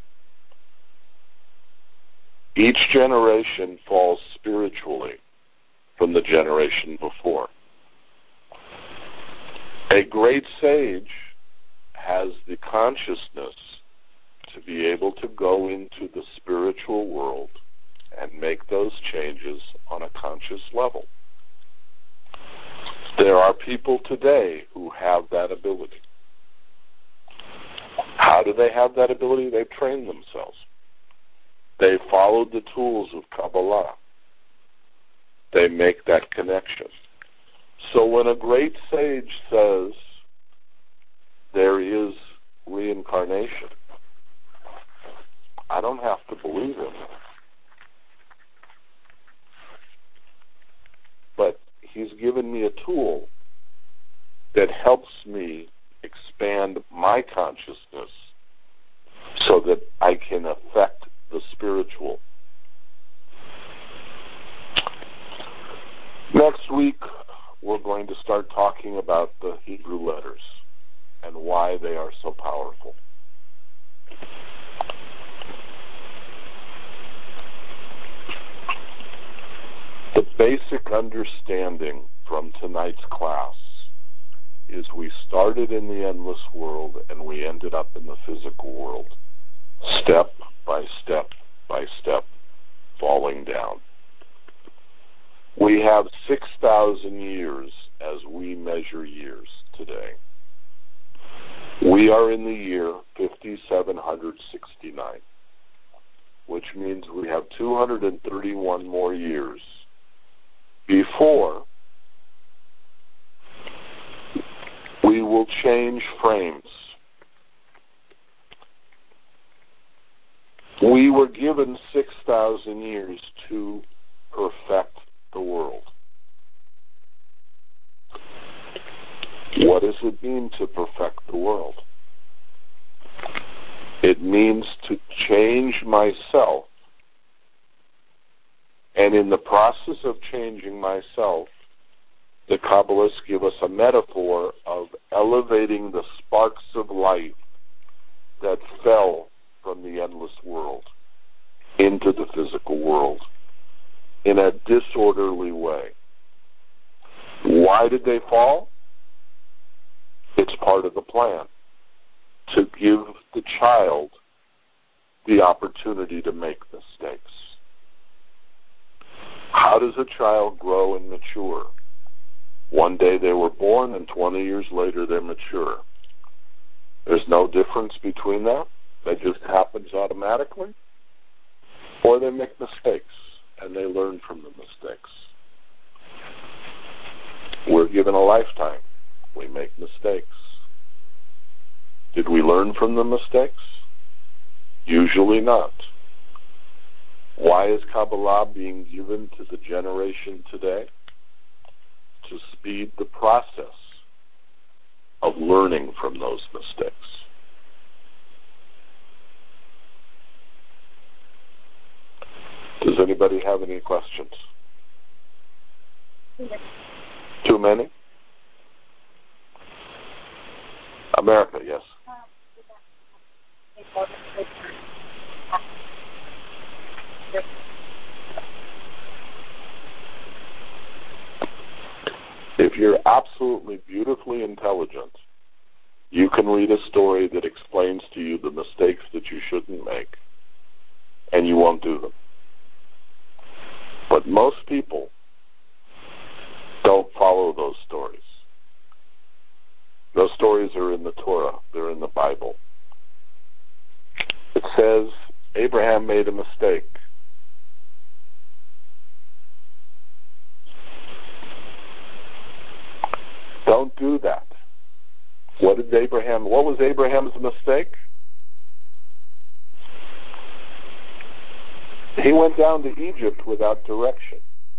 Each generation falls spiritually from the generation before. A great sage has the consciousness to be able to go into the spiritual world and make those changes on a conscious level. There are people today who have that ability. How do they have that ability? They've trained themselves. They followed the tools of Kabbalah. They make that connection. So when a great sage says there is reincarnation, I don't have to believe him. But he's given me a tool that helps me expand my consciousness so that I can affect the spiritual. Next week, we're going to start talking about the Hebrew letters and why they are so powerful. The basic understanding from tonight's class is we started in the endless world and we ended up in the physical world, step by step by step, falling down. We have 6,000 years as we measure years today. We are in the year 5769, which means we have 231 more years before we will change frames. We were given 6,000 years to perfect the world. What does it mean to perfect the world? It means to change myself, and in the process of changing myself, the Kabbalists give us a metaphor of elevating the sparks of light that fell from the endless world into the physical world in a disorderly way. Why did they fall? It's part of the plan to give the child the opportunity to make mistakes. How does a child grow and mature? One day they were born and 20 years later they're mature. There's no difference between that. That just happens automatically. Or they make mistakes and they learn from the mistakes. We're given a lifetime. We make mistakes. Did we learn from the mistakes? Usually not. Why is Kabbalah being given to the generation today? To speed the process of learning from those mistakes. Does anybody have any questions? Too many? America, yes. If you're absolutely beautifully intelligent, you can read a story that explains to you the mistakes that you shouldn't make, and you won't do them. But most people don't follow those stories. Those stories are in the Torah. They're in the Bible. It says Abraham made a mistake. Don't do that. What was Abraham's mistake? He went down to Egypt without direction.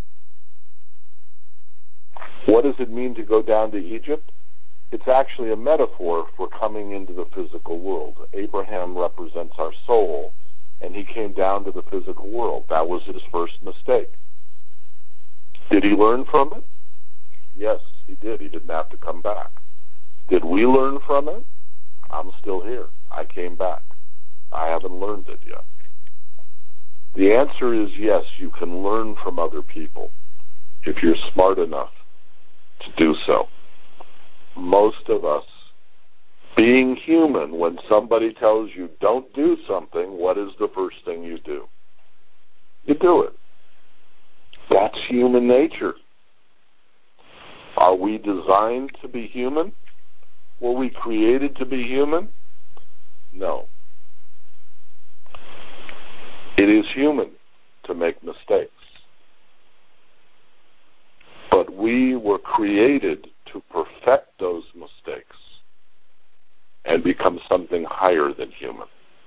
What does it mean to go down to Egypt? It's actually a metaphor for coming into the physical world. Abraham represents our soul, and he came down to the physical world. That was his first mistake. Did he learn from it? Yes, he did. He didn't have to come back. Did we learn from it? I'm still here. I came back. I haven't learned it yet. The answer is yes, you can learn from other people if you're smart enough to do so. Most of us, being human, when somebody tells you don't do something, what is the first thing you do? You do it. That's human nature. Are we designed to be human? Were we created to be human? No. It is human to make mistakes. But we were created to perfect those mistakes and become something higher than human.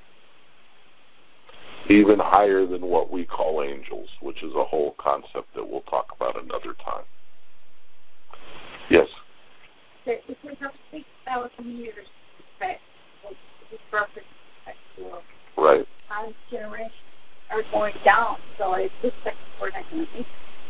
Even higher than what we call angels, which is a whole concept that we'll talk about another time. Yes? If we have 6,000 years back, this reference to Right. our generation are going down, so it looks like we're not going to make it.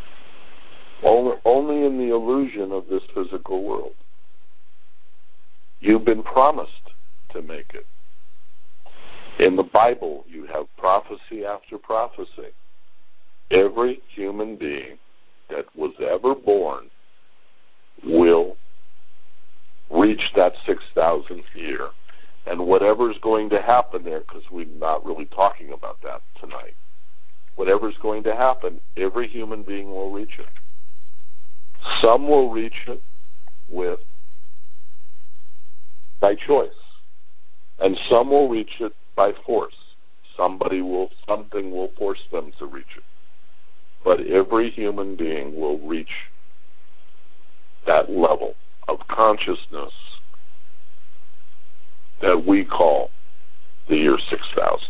Only in the illusion of this physical world. You've been promised to make it. In the Bible, you have prophecy after prophecy. Every human being that was ever born will reach that 6,000th year. And whatever's going to happen there, because we're not really talking about that tonight, whatever's going to happen, every human being will reach it. Some will reach it by choice, and some will reach it by force. Something will force them to reach it. But every human being will reach that level of consciousness that we call the year 6,000.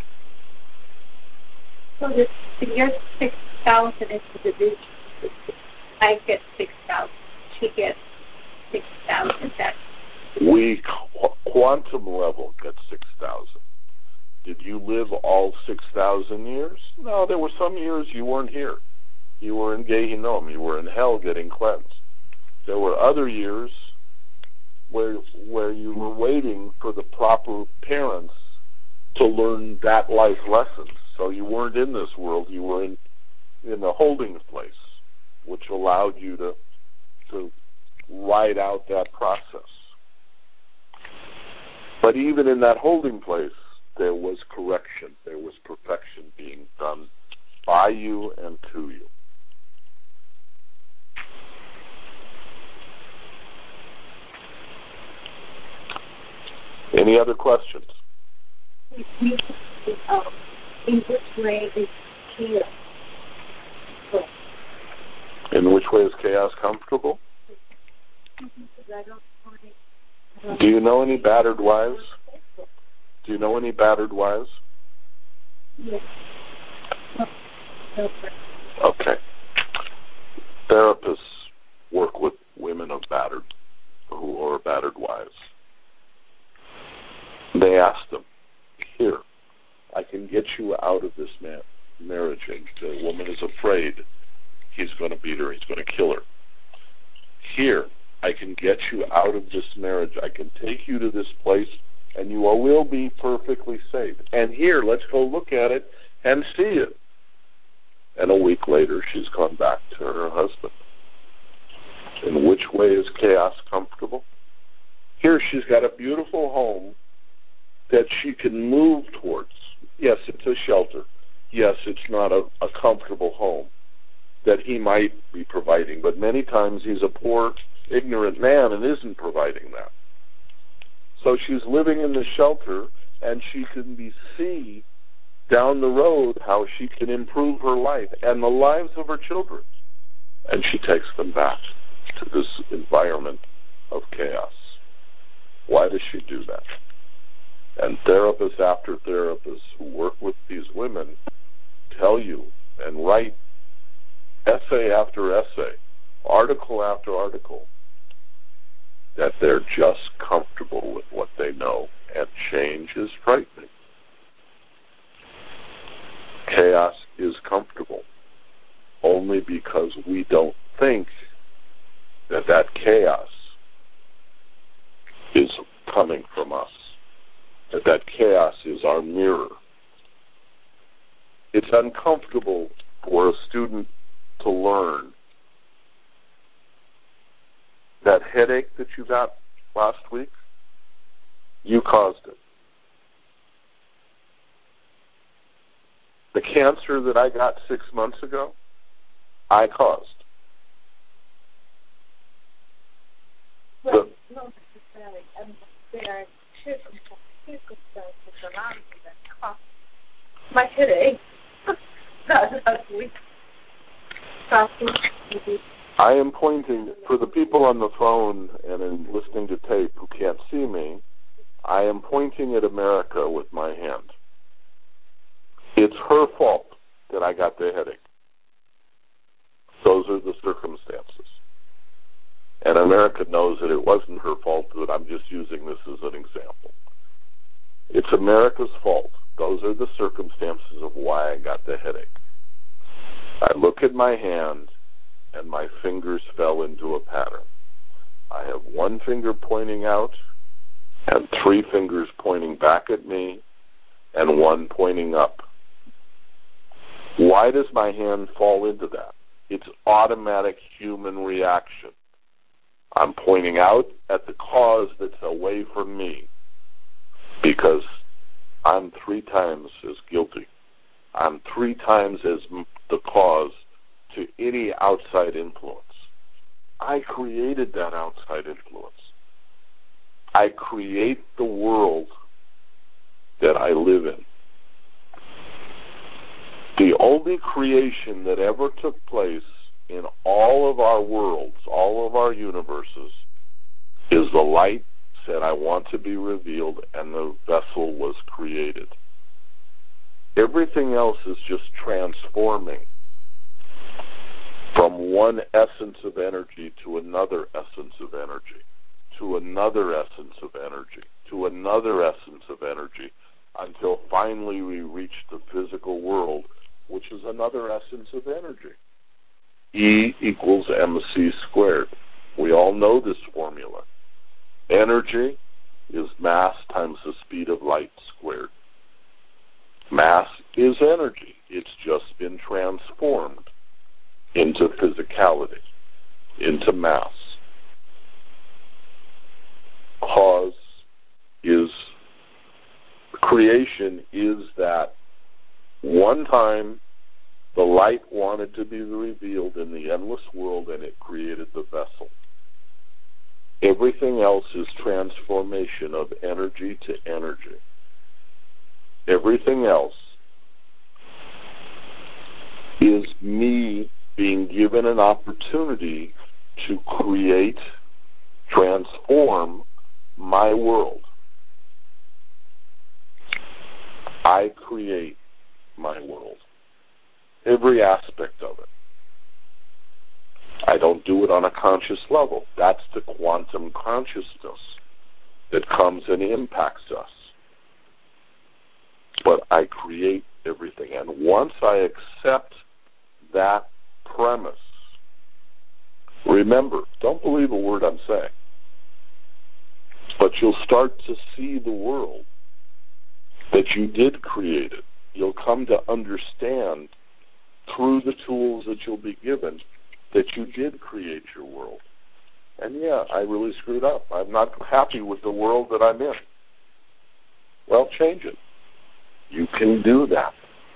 So the year 6,000 is the division. I get 6,000. She gets 6,000. We quantum level get 6,000. Did you live all 6,000 years? No, there were some years you weren't here. You were in Gehinnom. You were in hell getting cleansed. There were other years where you were waiting for the proper parents to learn that life lessons. So you weren't in this world. You were in a holding place, which allowed you to to ride out that process. But even in that holding place, there was correction. There was perfection being done by you and to you. Any other questions? In which way is chaos? In which way is chaos comfortable? Do you know any battered wives? Do you know any battered wives? Yes. Okay. Therapists work with women of battered, who are battered wives. They ask them, here, I can get you out of this marriage. And the woman is afraid he's going to beat her, he's going to kill her. Here, I can get you out of this marriage. I can take you to this place, and you will be perfectly safe. And here, let's go look at it and see it. And a week later, she's gone back to her husband. In which way is chaos comfortable? Here, she's got a beautiful home that she can move towards. Yes, it's a shelter. Yes, it's not a comfortable home that he might be providing, but many times he's a poor, ignorant man and isn't providing that. So she's living in the shelter, and she can see down the road how she can improve her life and the lives of her children. And she takes them back to this environment of chaos. Why does she do that? And therapists after therapists who work with these women tell you and write essay after essay, article after article, that they're just comfortable with what they know, and change is frightening. Chaos is comfortable only because we don't think that that chaos is coming from us, that that chaos is our mirror. It's uncomfortable for a student to learn that headache that you got last week, you caused it. The cancer that I got 6 months ago, I caused. Well, not necessarily. There are circumstances around me that caused my headache last week. I am pointing, for the people on the phone and in listening to tape who can't see me, I am pointing at America with my hand. It's her fault that I got the headache. Those are the circumstances. And America knows that it wasn't her fault, but I'm just using this as an example. It's America's fault. Those are the circumstances of why I got the headache. I look at my hand, and my fingers fell into a pattern. I have one finger pointing out, and 3 fingers pointing back at me, and 1 pointing up. Why does my hand fall into that? It's automatic human reaction. I'm pointing out at the cause that's away from me because I'm 3 times as guilty. I'm 3 times as the cause to any outside influence. I created that outside influence. I create the world that I live in. The only creation that ever took place in all of our worlds, all of our universes, is the light said, I want to be revealed, and the vessel was created. Everything else is just transforming from one essence of energy to another essence of energy, to another essence of energy, to another essence of energy, until finally we reach the physical world, which is another essence of energy. E equals mc squared. We all know this formula. Energy is mass times the speed of light squared. Mass is energy. It's just been transformed into physicality, into mass. creation is that one time the light wanted to be revealed in the endless world, and it created the vessel. Everything else is transformation of energy to energy. Everything else is me being given an opportunity to create, transform my world. I create my world. Every aspect of it. I don't do it on a conscious level. That's the quantum consciousness that comes and impacts us. But I create everything. And once I accept that premise, remember, don't believe a word I'm saying, but you'll start to see the world that you did create it. You'll come to understand through the tools that you'll be given that you did create your world. And yeah, I really screwed up. I'm not happy with the world that I'm in. Well, change it. You can do that.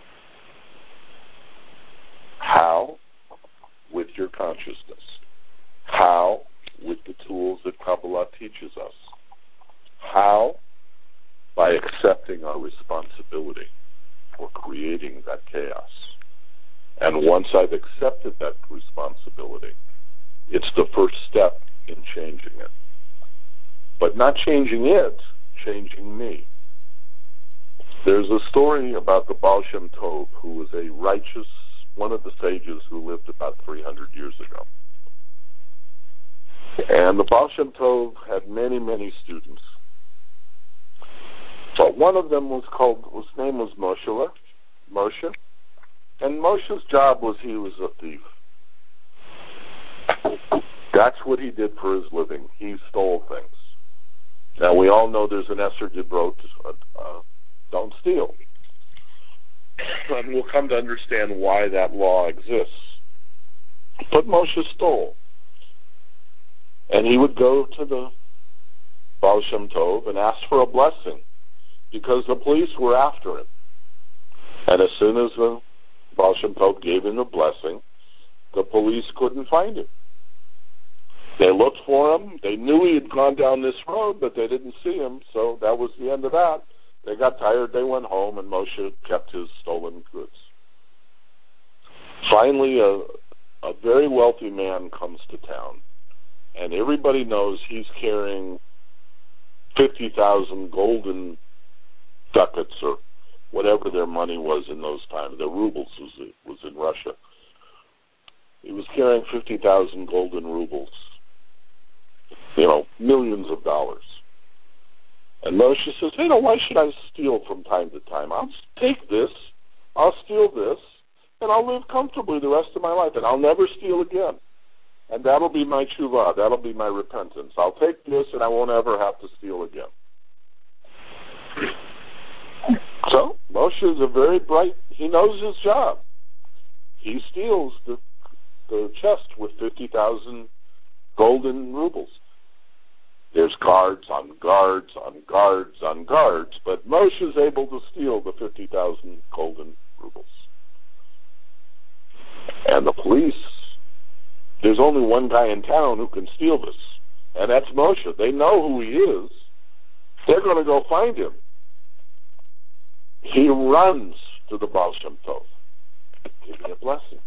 How? With your consciousness. How? With the tools that Kabbalah teaches us. How? By accepting our responsibility for creating that chaos. And once I've accepted that responsibility, it's the first step in changing it. But not changing it, changing me. There's a story about the Baal Shem Tov, who was a righteous, one of the sages who lived about 300 years ago. And the Baal Shem Tov had many, many students. But one of them his name was Moshe. And Moshe's job was he was a thief. That's what he did for his living. He stole things. Now, we all know there's an Esther Debrot, don't steal. And we'll come to understand why that law exists. But Moshe stole. And he would go to the Baal Shem Tov and ask for a blessing because the police were after him. And as soon as the Baal Shem Tov gave him a blessing, the police couldn't find him. They looked for him. They knew he had gone down this road, but they didn't see him, so that was the end of that. They got tired. They went home, and Moshe kept his stolen goods. Finally, a very wealthy man comes to town, and everybody knows he's carrying 50,000 golden ducats or whatever their money was in those times. The rubles was in Russia. He was carrying 50,000 golden rubles, millions of dollars. And Moshe says, why should I steal from time to time? I'll take this, I'll steal this, and I'll live comfortably the rest of my life, and I'll never steal again. And that'll be my tshuva, that'll be my repentance. I'll take this, and I won't ever have to steal again. So Moshe is a very bright, he knows his job. He steals the chest with 50,000 golden rubles. There's guards on guards on guards on guards, but Moshe is able to steal the 50,000 golden rubles. And the police, there's only one guy in town who can steal this, and that's Moshe. They know who he is. They're going to go find him. He runs to the Baal Shem Tov. Give me a blessing.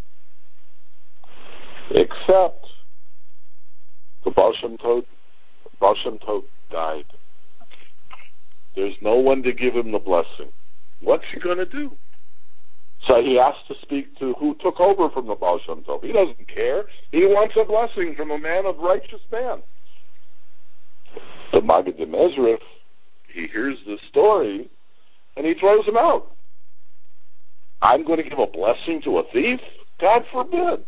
Except the Baal Shem Tov died. There's no one to give him the blessing. What's he going to do? So he has to speak to who took over from the Baal Shem Tov. He doesn't care. He wants a blessing from a man of righteous man. The Maggid Mezrich, he hears the story, and he throws him out. I'm going to give a blessing to a thief? God forbid.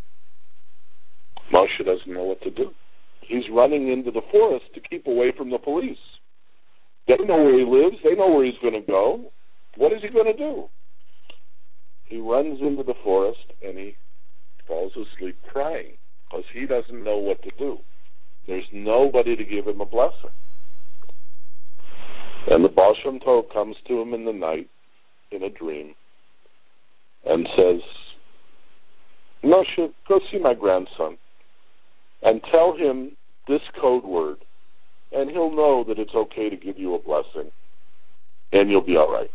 Moshe doesn't know what to do. He's running into the forest to keep away from the police. They know where he lives. They know where he's going to go. What is he going to do? He runs into the forest, and he falls asleep crying because he doesn't know what to do. There's nobody to give him a blessing. And the Baal Shem Tov comes to him in the night, in a dream, and says, Moshe, go see my grandson and tell him this code word, and he'll know that it's okay to give you a blessing, and you'll be all right.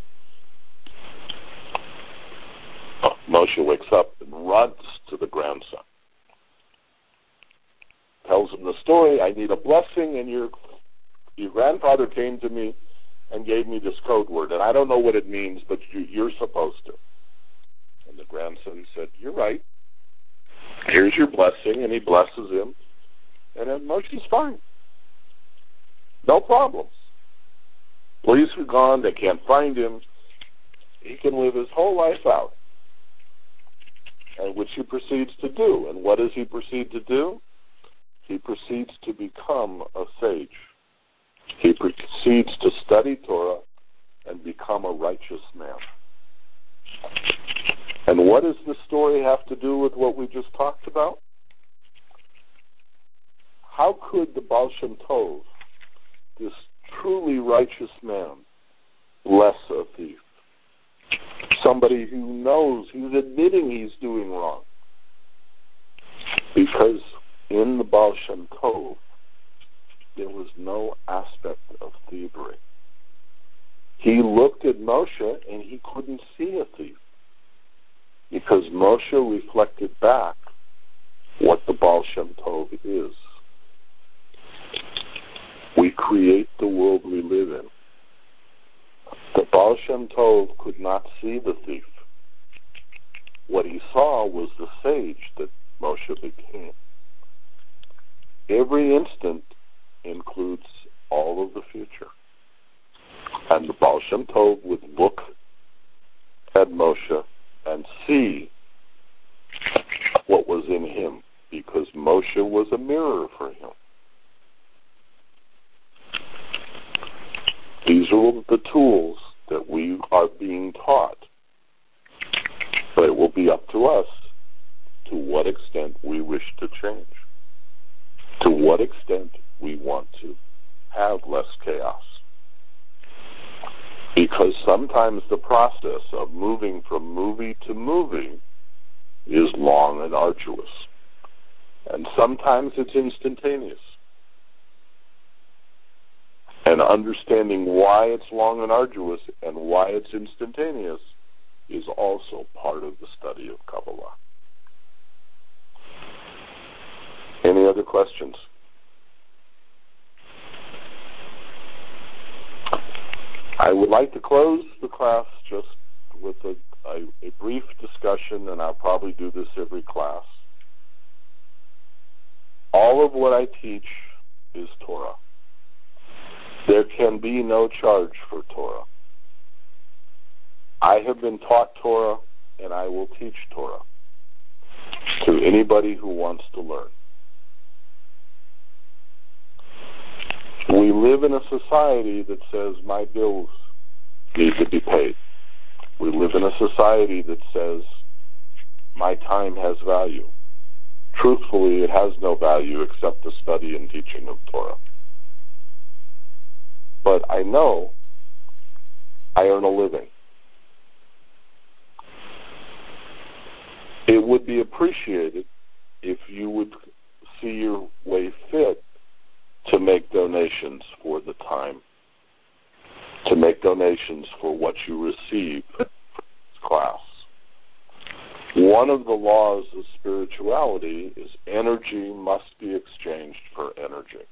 Moshe wakes up and runs to the grandson. Tells him the story, I need a blessing, and your grandfather came to me and gave me this code word, and I don't know what it means, but you're supposed to. And the grandson said, you're right. Here's your blessing, and he blesses him, and then Moshe's fine. No problems. Police are gone, they can't find him. He can live his whole life out, and which he proceeds to do. And what does he proceed to do? He proceeds to become a sage. He proceeds to study Torah and become a righteous man. And what does this story have to do with what we just talked about? How could the Baal Shem Tov, this truly righteous man, bless a thief? Somebody who knows, who's admitting he's doing wrong. Because in the Baal Shem Tov, there was no aspect of thievery. He looked at Moshe and he couldn't see a thief, because Moshe reflected back what the Baal Shem Tov is. We create the world we live in. The Baal Shem Tov could not see the thief. What he saw was the sage that Moshe became. Every instant includes all of the future. And the Baal Shem Tov would look at Moshe and see what was in him, because Moshe was a mirror for him. These are the tools that we are being taught. But it will be up to us to what extent we wish to change, to what extent we want to have less chaos. Because sometimes the process of moving from movie to movie is long and arduous. And sometimes it's instantaneous. And understanding why it's long and arduous and why it's instantaneous is also part of the study of Kabbalah. Any other questions? I would like to close the class just with a brief discussion, and I'll probably do this every class. All of what I teach is Torah. There can be no charge for Torah. I have been taught Torah, and I will teach Torah to anybody who wants to learn. We live in a society that says my bills need to be paid. We live in a society that says my time has value. Truthfully, it has no value except the study and teaching of Torah. But I know I earn a living. It would be appreciated if you would see your way fit to make donations for the time, to make donations for what you receive in class. One of the laws of spirituality is energy must be exchanged for energy.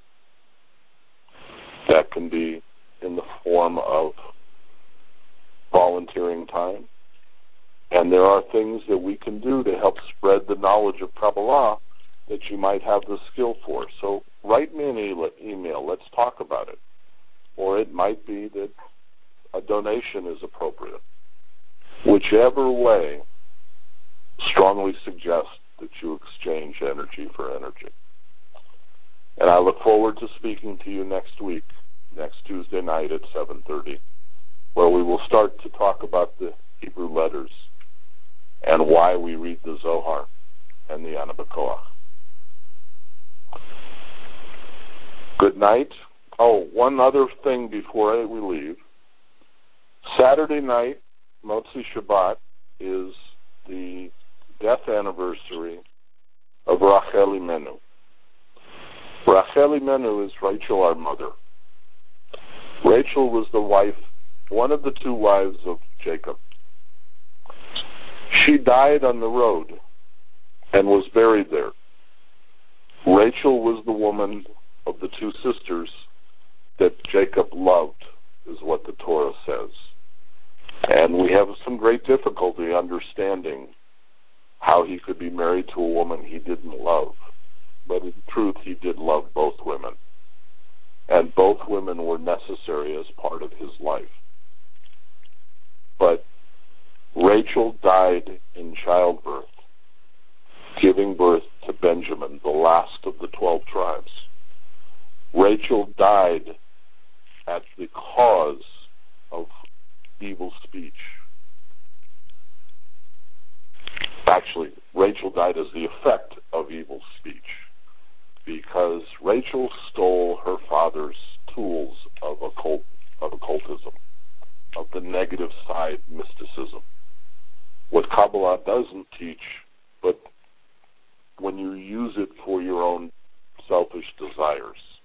That can be in the form of volunteering time. And there are things that we can do to help spread the knowledge of Kabbalah that you might have the skill for. So write me an email. Let's talk about it. Or it might be that a donation is appropriate. Whichever way, strongly suggest that you exchange energy for energy. And I look forward to speaking to you next week, next Tuesday night at 7:30, where we will start to talk about the Hebrew letters and why we read the Zohar and the Ana B'Koach. Good night. Oh, one other thing before we leave. Saturday night, Motzi Shabbat, is the death anniversary of Rachel Imenu. Rachel Imenu is Rachel, our mother. Rachel was the wife, one of the two wives of Jacob. She died on the road and was buried there. Rachel was the woman of the two sisters that Jacob loved, is what the Torah says. And we have some great difficulty understanding how he could be married to a woman he didn't love. But in truth, he did love both women. And both women were necessary as part of his life. But Rachel died in childbirth, giving birth to Benjamin, the last of the 12 tribes. Rachel died at the cause of evil speech. Actually, Rachel died as the effect of evil speech, because Rachel stole her father's tools of occultism, of the negative side mysticism. What Kabbalah doesn't teach, but when you use it for your own selfish desires.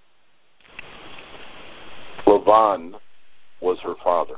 Lavan was her father.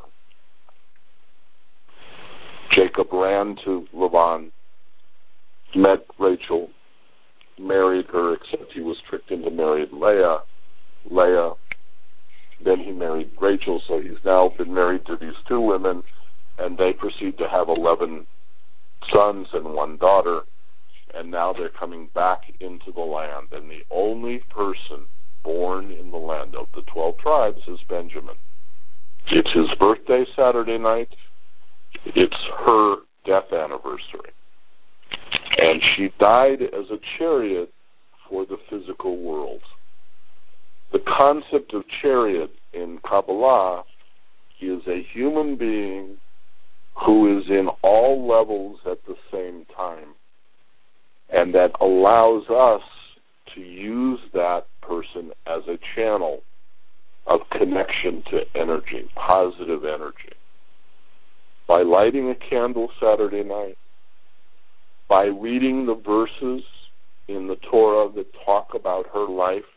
Jacob ran to Lavan, met Rachel, married her, except he was tricked into marrying Leah. Then he married Rachel, so he's now been married to these two women, and they proceed to have 11 sons and one daughter, and now they're coming back into the land, and the only person born in the land of the 12 tribes is Benjamin. It's his birthday Saturday night. It's her death anniversary. And she died as a chariot for the physical world. The concept of chariot in Kabbalah is a human being who is in all levels at the same time, and that allows us to use that person as a channel of connection to energy, positive energy. By lighting a candle Saturday night, by reading the verses in the Torah that talk about her life,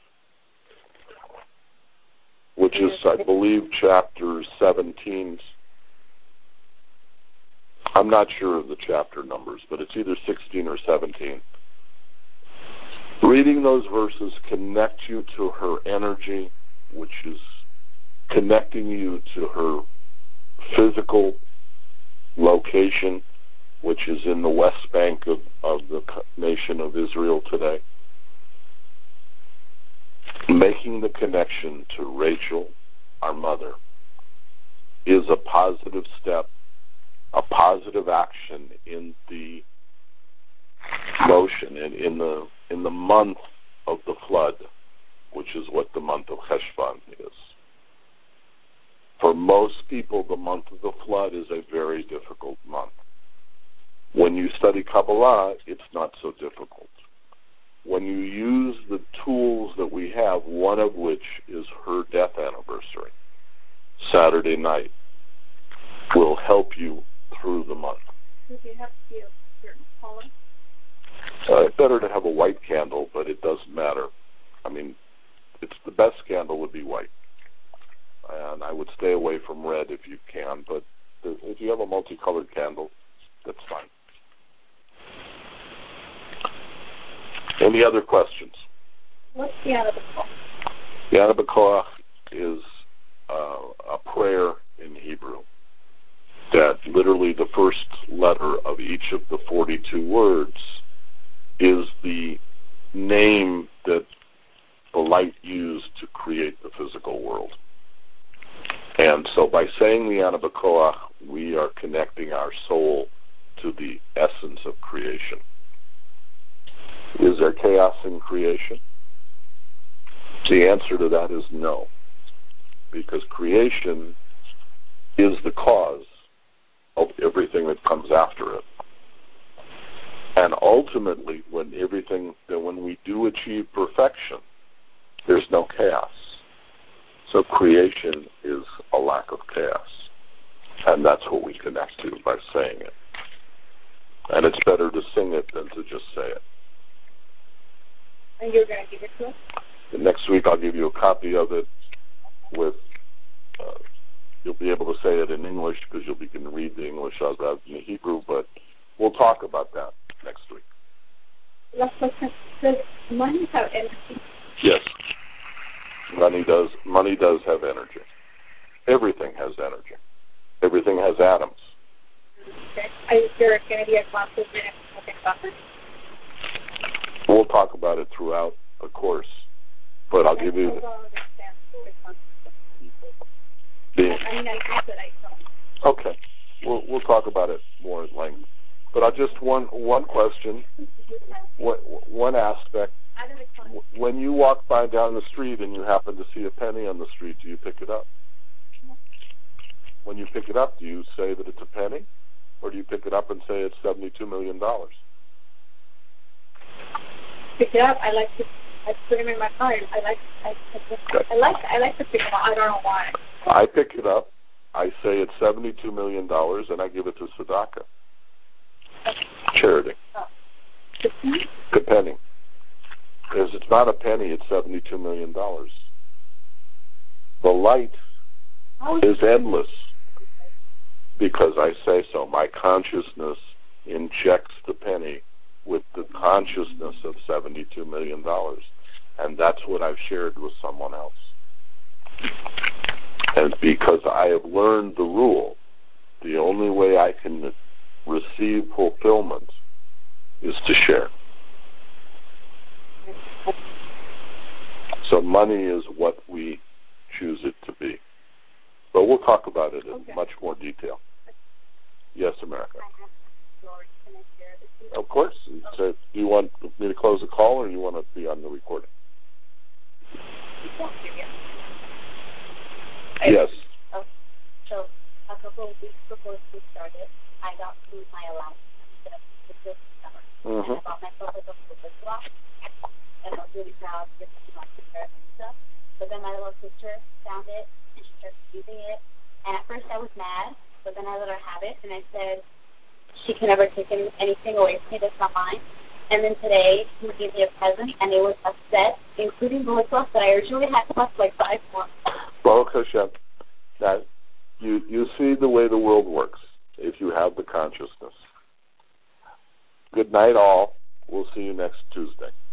which is, I believe, chapter 17. I'm not sure of the chapter numbers, but it's either 16 or 17. Reading those verses connect you to her energy, which is connecting you to her physical location, which is in the West Bank of the nation of Israel today. Making the connection to Rachel, our mother, is a positive step, a positive action in the motion, in the month of the flood, which is what the month of Cheshvan is. For most people, the month of the flood is a very difficult month. When you study Kabbalah, it's not so difficult. When you use the tools that we have, one of which is her death anniversary, Saturday night, will help you through the month. Does it have to be a certain color? It's better to have a white candle, but it doesn't matter. I mean, it's the best candle would be white. And I would stay away from red if you can, but if you have a multicolored candle, that's fine. Any other questions? What's the Yad B'Koach? Yad B'Koach is a prayer in Hebrew that literally the first letter of each of the 42 words is the name that the light used to create the physical world. And so by saying the Yad B'Koach, we are connecting our soul to the essence of creation. Is there chaos in creation? The answer to that is no, because creation is the cause of everything that comes after it. And ultimately, when we do achieve perfection, there's no chaos. So creation is a lack of chaos. And that's what we connect to by saying it. And it's better to sing it than to just say it. And you're going to give it to us? Next week I'll give you a copy of it with, you'll be able to say it in English because you'll begin to read the English rather than the Hebrew, but we'll talk about that next week. Last question. Does money have energy? Yes. Money does have energy. Everything has energy. Everything has atoms. Okay. Is there going to be a class with the next topic? We'll talk about it throughout the course, but I'll give you... I guess that I don't. Okay. We'll talk about it more at length. But I'll just one question, one aspect. When you walk by down the street and you happen to see a penny on the street, do you pick it up? When you pick it up, do you say that it's a penny? Or do you pick it up and say it's $72 million? Pick it up. I put them in my car. I like to pick them up. I don't know why. I pick it up. I say it's $72 million, and I give it to Tzedakah. Charity. The penny. Because it's not a penny, it's $72 million. The light is endless because I say so. My consciousness injects the penny with the consciousness of $72 million. And that's what I've shared with someone else. And because I have learned the rule, the only way I can receive fulfillment is to share. So money is what we choose it to be. But we'll talk about it in much more detail. Yes, America. Of course. So, do you want me to close the call, or you want to be on the recording? Yes. So a couple of weeks before school started, I got through my allowance this summer. And I bought myself a flip flop, and I was really proud to get my sister and stuff. But then my little sister found it, and she started using it. And at first I was mad, but then I let her have it, and I said, she can never take anything away from me that's not mine. And then today, she gave me a present, and it was a set, including the lip gloss that I originally had cost like 5 months. Baruch Hashem. Now, you see the way the world works if you have the consciousness. Good night, all. We'll see you next Tuesday.